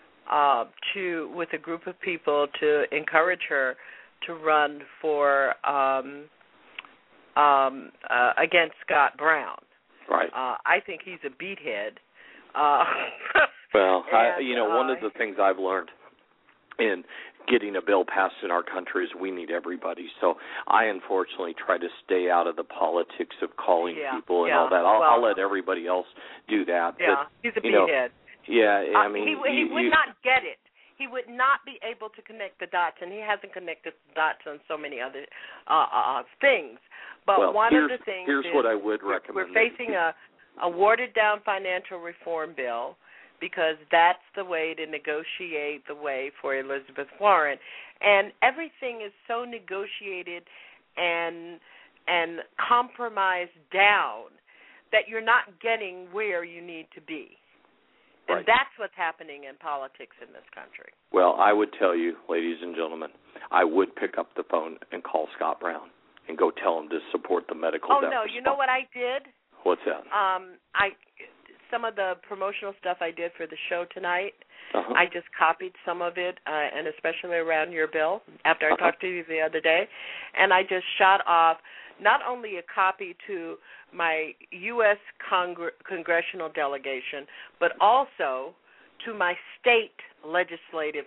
With a group of people to encourage her to run for against Scott Brown. Right. I think he's a beathead. Well, one of the things I've learned in getting a bill passed in our country is we need everybody. So I unfortunately try to stay out of the politics of calling people and all that. I'll let everybody else do that. Yeah, but, he's a beathead. I mean, he would not get it. He would not be able to connect the dots, and he hasn't connected the dots on so many other things. But one of the things here's is what I would recommend. We're facing a watered-down financial reform bill because that's the way to negotiate the way for Elizabeth Warren. And everything is so negotiated and compromised down that you're not getting where you need to be. And that's what's happening in politics in this country. Well, I would tell you, ladies and gentlemen, I would pick up the phone and call Scott Brown and go tell him to support the medical debt response. You know what I did? What's that? Some of the promotional stuff I did for the show tonight, I just copied some of it, and especially around your bill, after I talked to you the other day, and I just shot off not only a copy to my U.S. congressional delegation, but also to my state legislative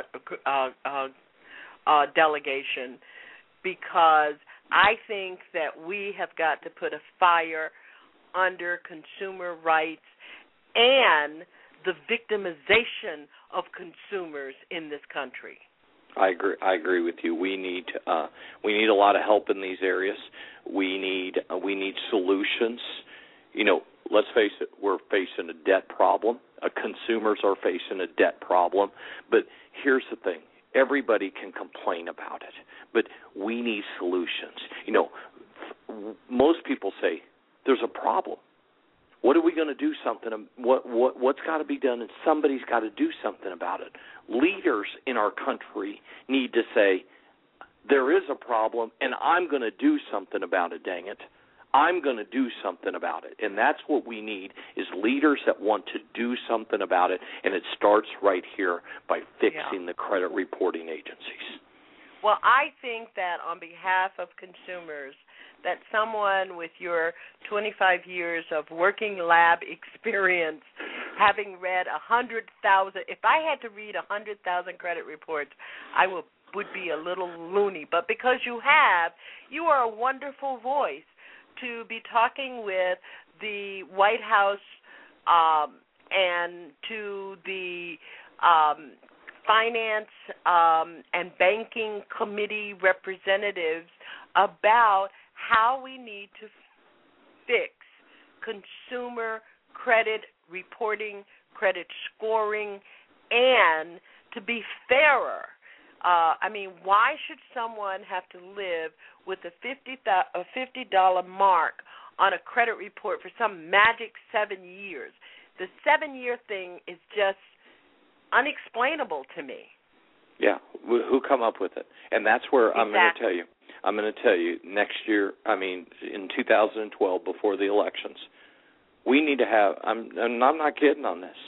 delegation, because I think that we have got to put a fire under consumer rights and the victimization of consumers in this country. I agree with you. We need a lot of help in these areas. We need solutions. Let's face it, we're facing a debt problem. Consumers are facing a debt problem. But here's the thing. Everybody can complain about it, but we need solutions. Most people say there's a problem. What are we going to do something? What's got to be done? And somebody's got to do something about it. Leaders in our country need to say, there is a problem, and I'm going to do something about it, dang it. I'm going to do something about it. And that's what we need, is leaders that want to do something about it, and it starts right here by fixing the credit reporting agencies. Well, I think that on behalf of consumers, that someone with your 25 years of working lab experience, having read 100,000, if I had to read 100,000 credit reports, I would be a little loony. But because you are a wonderful voice to be talking with the White House and to the finance and banking committee representatives about how we need to fix consumer credit reporting, credit scoring, and to be fairer. Why should someone have to live with a $50 mark on a credit report for some magic 7 years? The 7-year thing is just unexplainable to me. Yeah, who come up with it? And that's where I'm going to tell you, next year, in 2012, before the elections, we need to have, and I'm not kidding on this,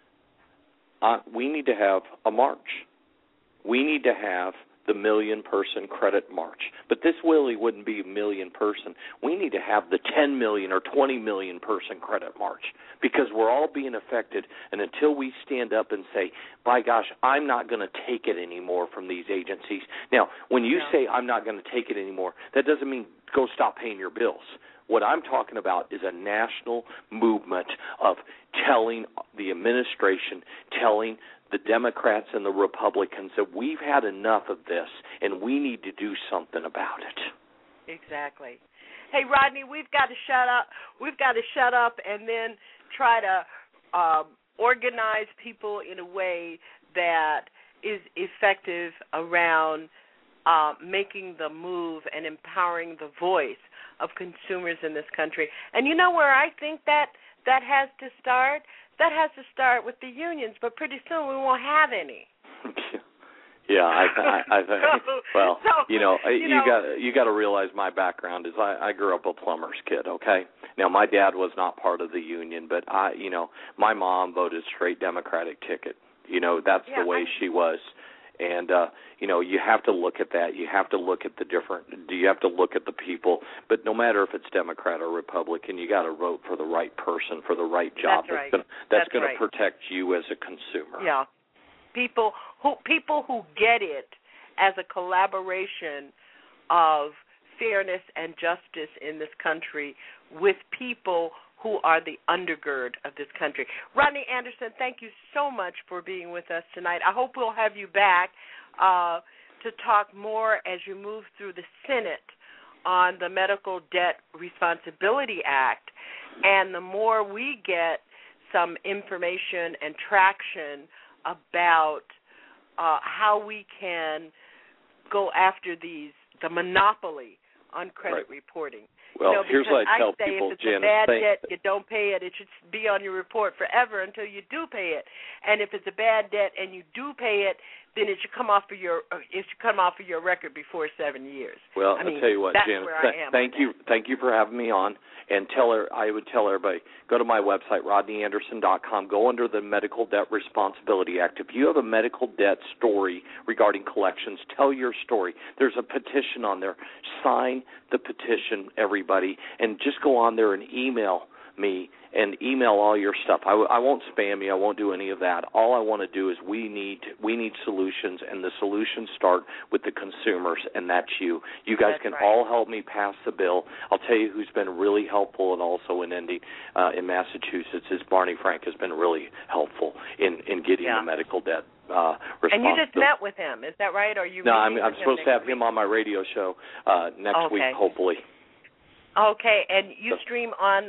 we need to have a march. We need to have the million-person credit march. But this really wouldn't be a million-person. We need to have the 10 million or 20 million-person credit march, because we're all being affected, and until we stand up and say, by gosh, I'm not going to take it anymore from these agencies. Now, when you say I'm not going to take it anymore, that doesn't mean go stop paying your bills. What I'm talking about is a national movement of telling the administration, telling the Democrats and the Republicans that we've had enough of this and we need to do something about it. Exactly. Hey, Rodney, we've got to shut up. We've got to shut up and then try to organize people in a way that is effective around making the move and empowering the voice of consumers in this country. And you know where I think that has to start? That has to start with the unions, but pretty soon we won't have any. Yeah, I think. Well, you got to realize my background is I grew up a plumber's kid. Okay, now my dad was not part of the union, but my mom voted straight Democratic ticket. That's the way she was, And you have to look at that. You have to look at you have to look at the people. But no matter if it's Democrat or Republican, you got to vote for the right person for the right job. That's going to protect you as a consumer. Yeah, people who get it as a collaboration of fairness and justice in this country with people who are the undergird of this country. Rodney Anderson, thank you so much for being with us tonight. I hope we'll have you back to talk more as you move through the Senate on the Medical Debt Responsibility Act. And the more we get some information and traction about how we can go after the monopoly on credit reporting. Well, here's what I tell people, if it's a bad debt, you don't pay it. It should be on your report forever until you do pay it. And if it's a bad debt and you do pay it, then it should come off of your record before 7 years. Well, I'll tell you what, Janice, thank you for having me on. And I would tell everybody, go to my website, rodneyanderson.com. Go under the Medical Debt Responsibility Act. If you have a medical debt story regarding collections, tell your story. There's a petition on there. Sign the petition, everybody, and just go on there and email me and email all your stuff. I won't spam you. I won't do any of that. All I want to do is we need solutions, and the solutions start with the consumers, and that's you. You guys can all help me pass the bill. I'll tell you who's been really helpful, and also in in Massachusetts is Barney Frank has been really helpful in getting the medical debt responsibility. And you just met with him, is that right? Or you? No, I'm supposed to have him on my radio show next week, hopefully. Okay, and you stream on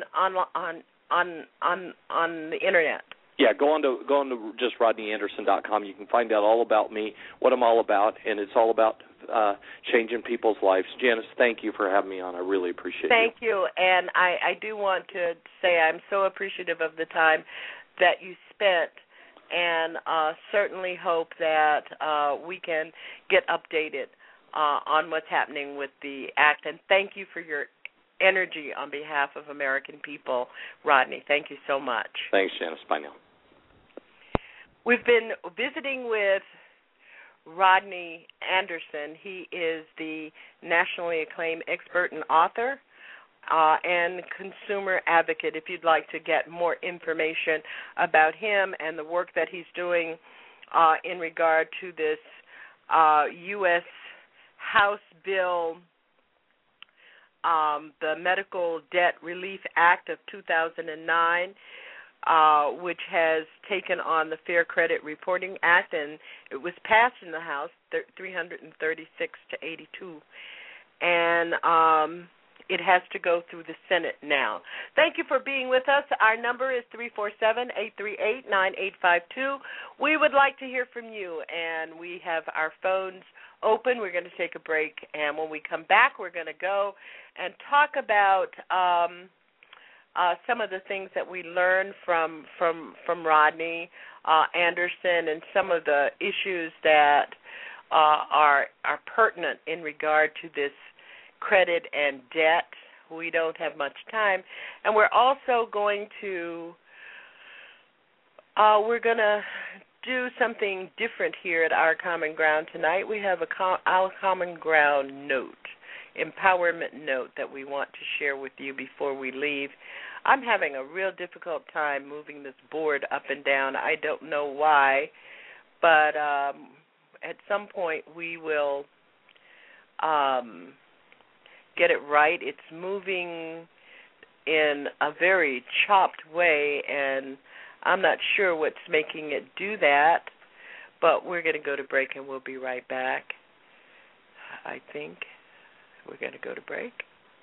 the internet. Yeah, go on to just rodneyanderson.com. You can find out all about me, what I'm all about, and it's all about changing people's lives. Janice, thank you for having me on. I really appreciate it. Thank you, and I do want to say I'm so appreciative of the time that you spent, and certainly hope that we can get updated on what's happening with the act. And thank you for your energy on behalf of American people, Rodney. Thank you so much. Thanks, Janice. Bye now. We've been visiting with Rodney Anderson. He is the nationally acclaimed expert and author and consumer advocate. If you'd like to get more information about him and the work that he's doing in regard to this U.S. House bill, the Medical Debt Relief Act of 2009, which has taken on the Fair Credit Reporting Act, and it was passed in the House 336 to 82, and it has to go through the Senate now. Thank you for being with us. Our number is 347-838-9852. We would like to hear from you, and we have our phones open. We're going to take a break, and when we come back, we're going to go and talk about some of the things that we learned from Rodney Anderson and some of the issues that are pertinent in regard to this credit and debt. We don't have much time, and we're also going to do something different here at Our Common Ground tonight. We have Our Common Ground note, empowerment note that we want to share with you before we leave. I'm having a real difficult time moving this board up and down. I don't know why, but at some point we will get it right. It's moving in a very chopped way, and I'm not sure what's making it do that, but we're going to go to break, and we'll be right back. I think we're going to go to break.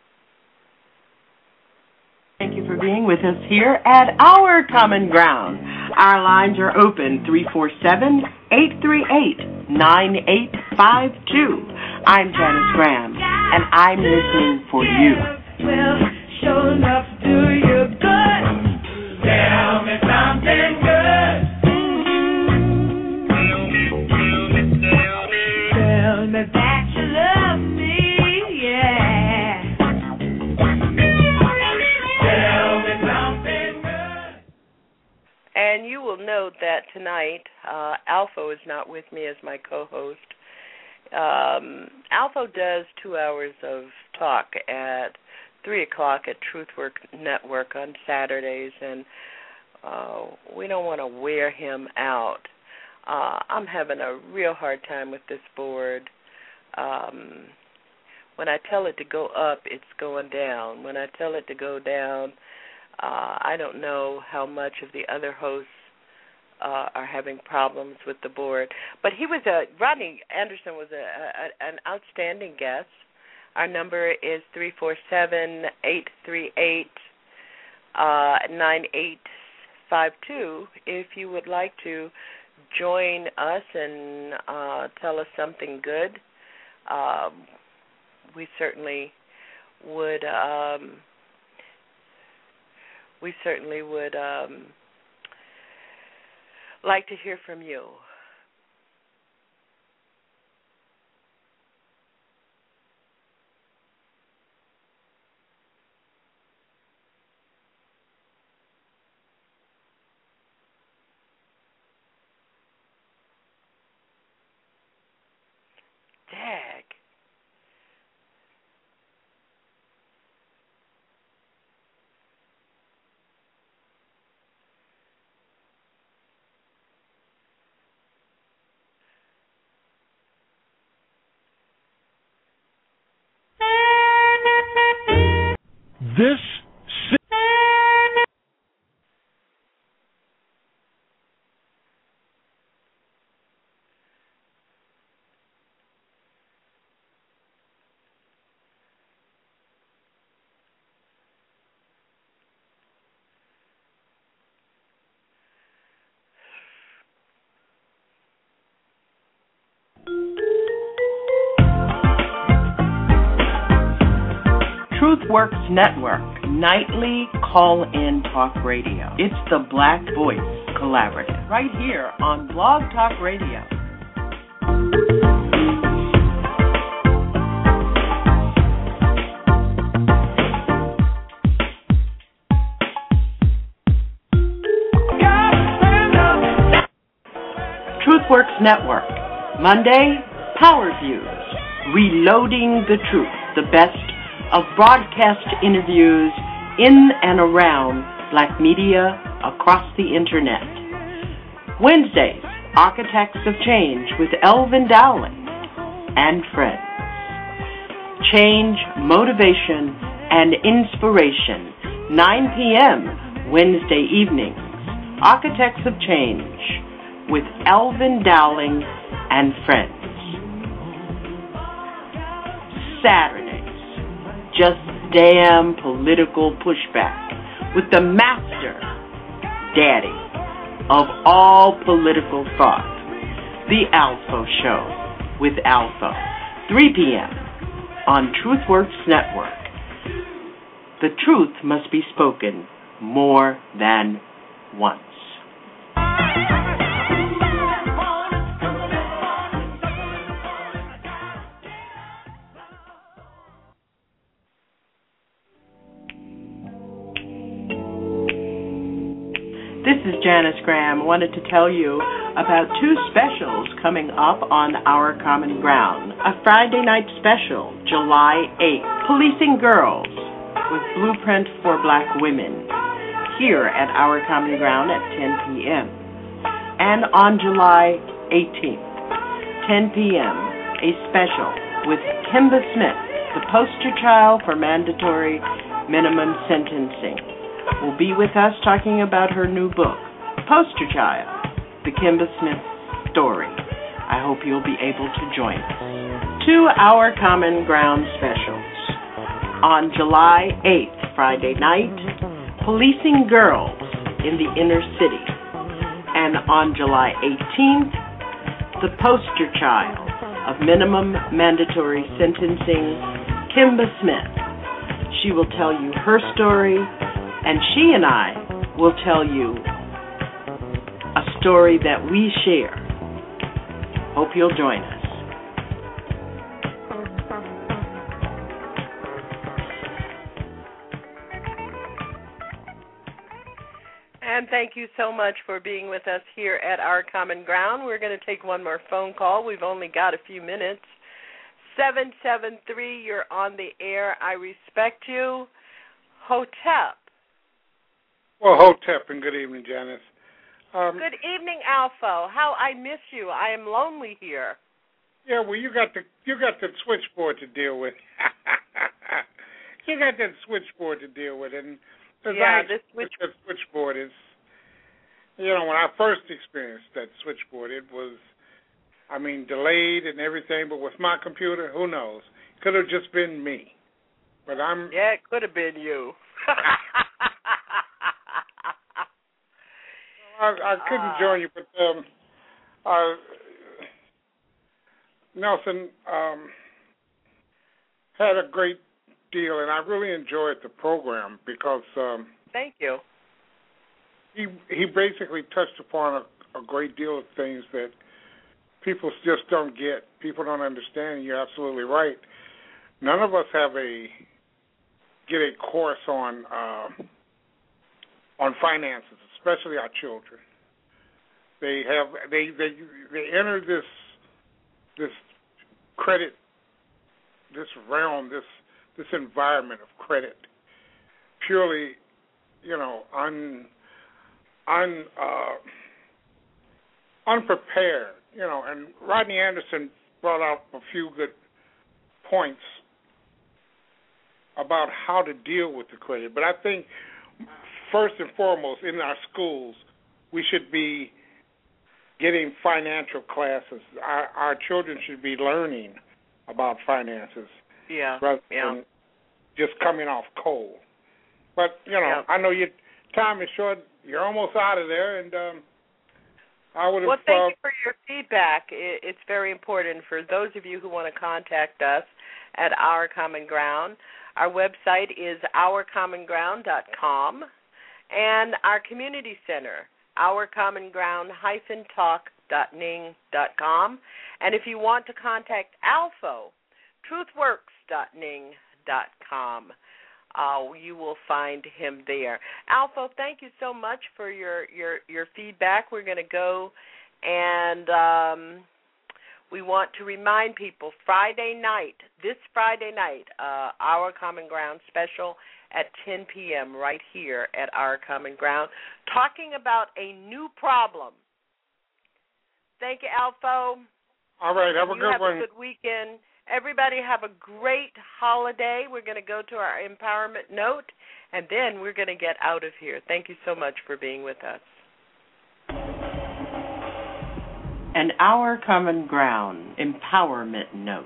Thank you for being with us here at Our Common Ground. Our lines are open, 347-838-9852. I'm Janice Graham, and I'm listening for you. Well, sure enough, do you good. Tell me something good. Tell me that you love me, yeah. Tell me something good. And you will know note that tonight Alpha is not with me as my co-host. Alpha does 2 hours of talk at 3 o'clock at Truthwork Network on Saturdays, and we don't want to wear him out. I'm having a real hard time with this board. When I tell it to go up, it's going down. When I tell it to go down, I don't know how much of the other hosts are having problems with the board. But Rodney Anderson was an outstanding guest. Our number is 347-838-9852. If you would like to join us and tell us something good, we certainly would. Like to hear from you. Dag. This TruthWorks Network, nightly call-in talk radio. It's the Black Voice Collaborative, right here on Blog Talk Radio. TruthWorks Network, Monday, Power Views, Reloading the Truth, the best of broadcast interviews in and around Black media across the Internet. Wednesdays, Architects of Change with Elvin Dowling and friends. Change, motivation, and inspiration, 9 p.m. Wednesday evenings. Architects of Change with Elvin Dowling and friends. Saturdays, just damn political pushback with the master daddy of all political thought, The Alpha Show with Alpha, 3 p.m. on TruthWorks Network. The truth must be spoken more than once. This is Janice Graham. I wanted to tell you about 2 specials coming up on Our Common Ground. A Friday night special, July 8th, Policing Girls with Blueprint for Black Women, here at Our Common Ground at 10 p.m. And on July 18th, 10 p.m., a special with Kimba Smith, the poster child for mandatory minimum sentencing, will be with us talking about her new book, Poster Child, The Kimba Smith Story. I hope you'll be able to join us. 2 Our Common Ground specials. On July 8th, Friday night, Policing Girls in the Inner City. And on July 18th, The Poster Child of Minimum Mandatory Sentencing, Kimba Smith. She will tell you her story, and she and I will tell you a story that we share. Hope you'll join us. And thank you so much for being with us here at Our Common Ground. We're going to take one more phone call. We've only got a few minutes. 773, you're on the air. I respect you. Hotep. Well, Hotep, and good evening, Janice. Good evening, Alpha. How I miss you. I am lonely here. Yeah, well, you got the switchboard to deal with. You got that switchboard to deal with, and the switchboard is, when I first experienced that switchboard, it was, delayed and everything. But with my computer, who knows? Could have just been me. But it could have been you. I couldn't join you, but Nelson had a great deal, and I really enjoyed the program because thank you. He basically touched upon a great deal of things that people just don't get. People don't understand. You're absolutely right. None of us get a course on finances, especially our children. They enter this credit, this realm, this environment of credit, purely, unprepared, and Rodney Anderson brought out a few good points about how to deal with the credit. But I think first and foremost in our schools, we should be getting financial classes. Our children should be learning about finances rather than just coming off cold. But, I know your time is short. You're almost out of there, and I would have... Well, thank you for your feedback. It's very important for those of you who want to contact us at Our Common Ground. Our website is ourcommonground.com, and our community center, ourcommonground-talk.ning.com. And if you want to contact Alpho, truthworks.ning.com. You will find him there. Alpha, thank you so much for your feedback. We're going to go, and we want to remind people, this Friday night, Our Common Ground special at 10 p.m. right here at Our Common Ground, talking about a new problem. Thank you, Alpha. All right, have a good one. Have a good weekend. Everybody have a great holiday. We're going to go to our empowerment note, and then we're going to get out of here. Thank you so much for being with us. And Our Common Ground empowerment note.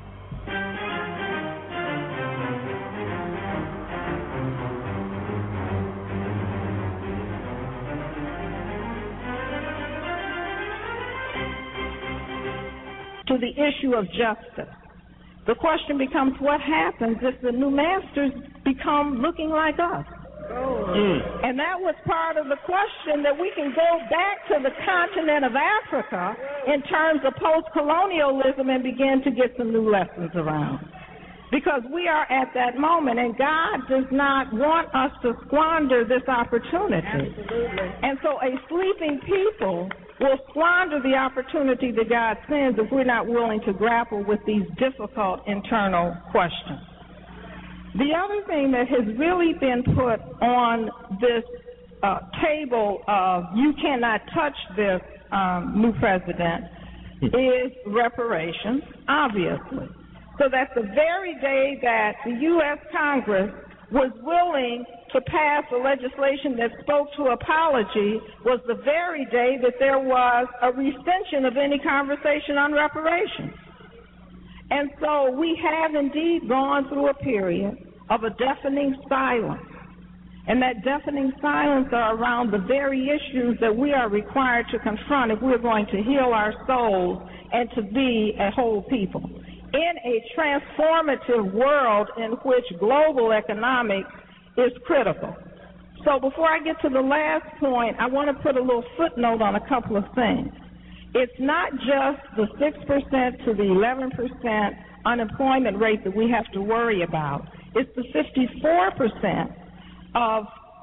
To the issue of justice. The question becomes, what happens if the new masters become looking like us? And that was part of the question, that we can go back to the continent of Africa in terms of post-colonialism and begin to get some new lessons around. Because we are at that moment, and God does not want us to squander this opportunity. Absolutely. And so a sleeping people will squander the opportunity that God sends if we're not willing to grapple with these difficult internal questions. The other thing that has really been put on this table of you cannot touch this new president is reparations, obviously. So that the very day that the U.S. Congress was willing to pass a legislation that spoke to apology was the very day that there was a rescission of any conversation on reparations. And so we have indeed gone through a period of a deafening silence. And that deafening silence are around the very issues that we are required to confront if we're going to heal our souls and to be a whole people. In a transformative world in which global economics is critical. So before I get to the last point, I want to put a little footnote on a couple of things. It's not just the 6% to the 11% unemployment rate that we have to worry about. It's the 54% of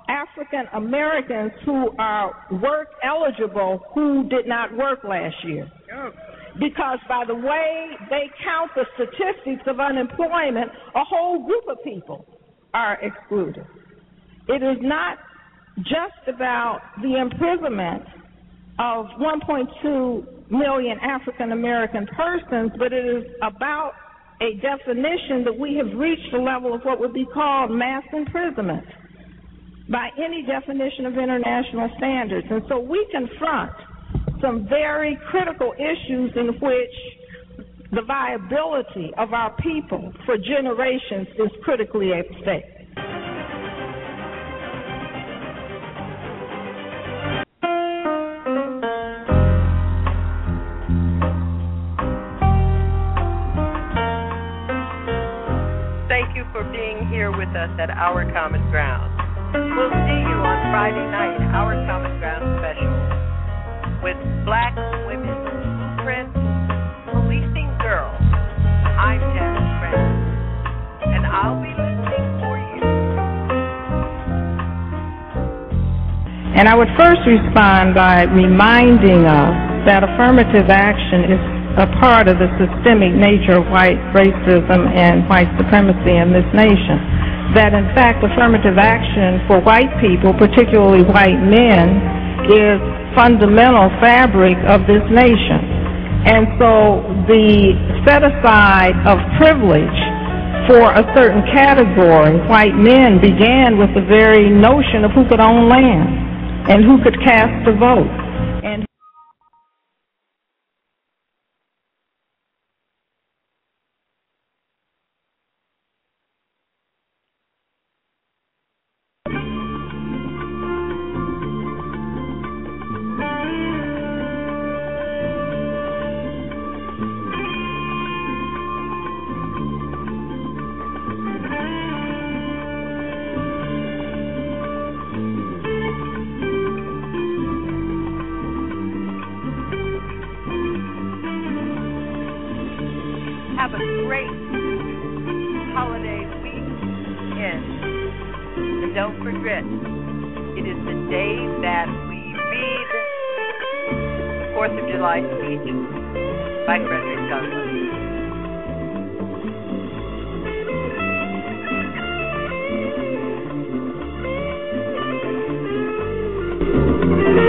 African Americans who are work eligible who did not work last year. Because by the way they count the statistics of unemployment, a whole group of people are excluded. It is not just about the imprisonment of 1.2 million African American persons, but it is about a definition that we have reached a level of what would be called mass imprisonment by any definition of international standards. And so we confront some very critical issues in which the viability of our people for generations is critically at stake. Thank you for being here with us at Our Common Ground. We'll see you on Friday night, Our Common Ground special, with Black Women, Blueprint, Policing Girls. I'm Janice Graham, and I'll be listening for you. And I would first respond by reminding us that affirmative action is a part of the systemic nature of white racism and white supremacy in this nation. That in fact affirmative action for white people, particularly white men, is fundamental fabric of this nation. And so the set aside of privilege for a certain category, white men, began with the very notion of who could own land and who could cast a vote. And have a great holiday weekend. And don't forget, it is the day that we read the 4th of July speech by Frederick Douglass.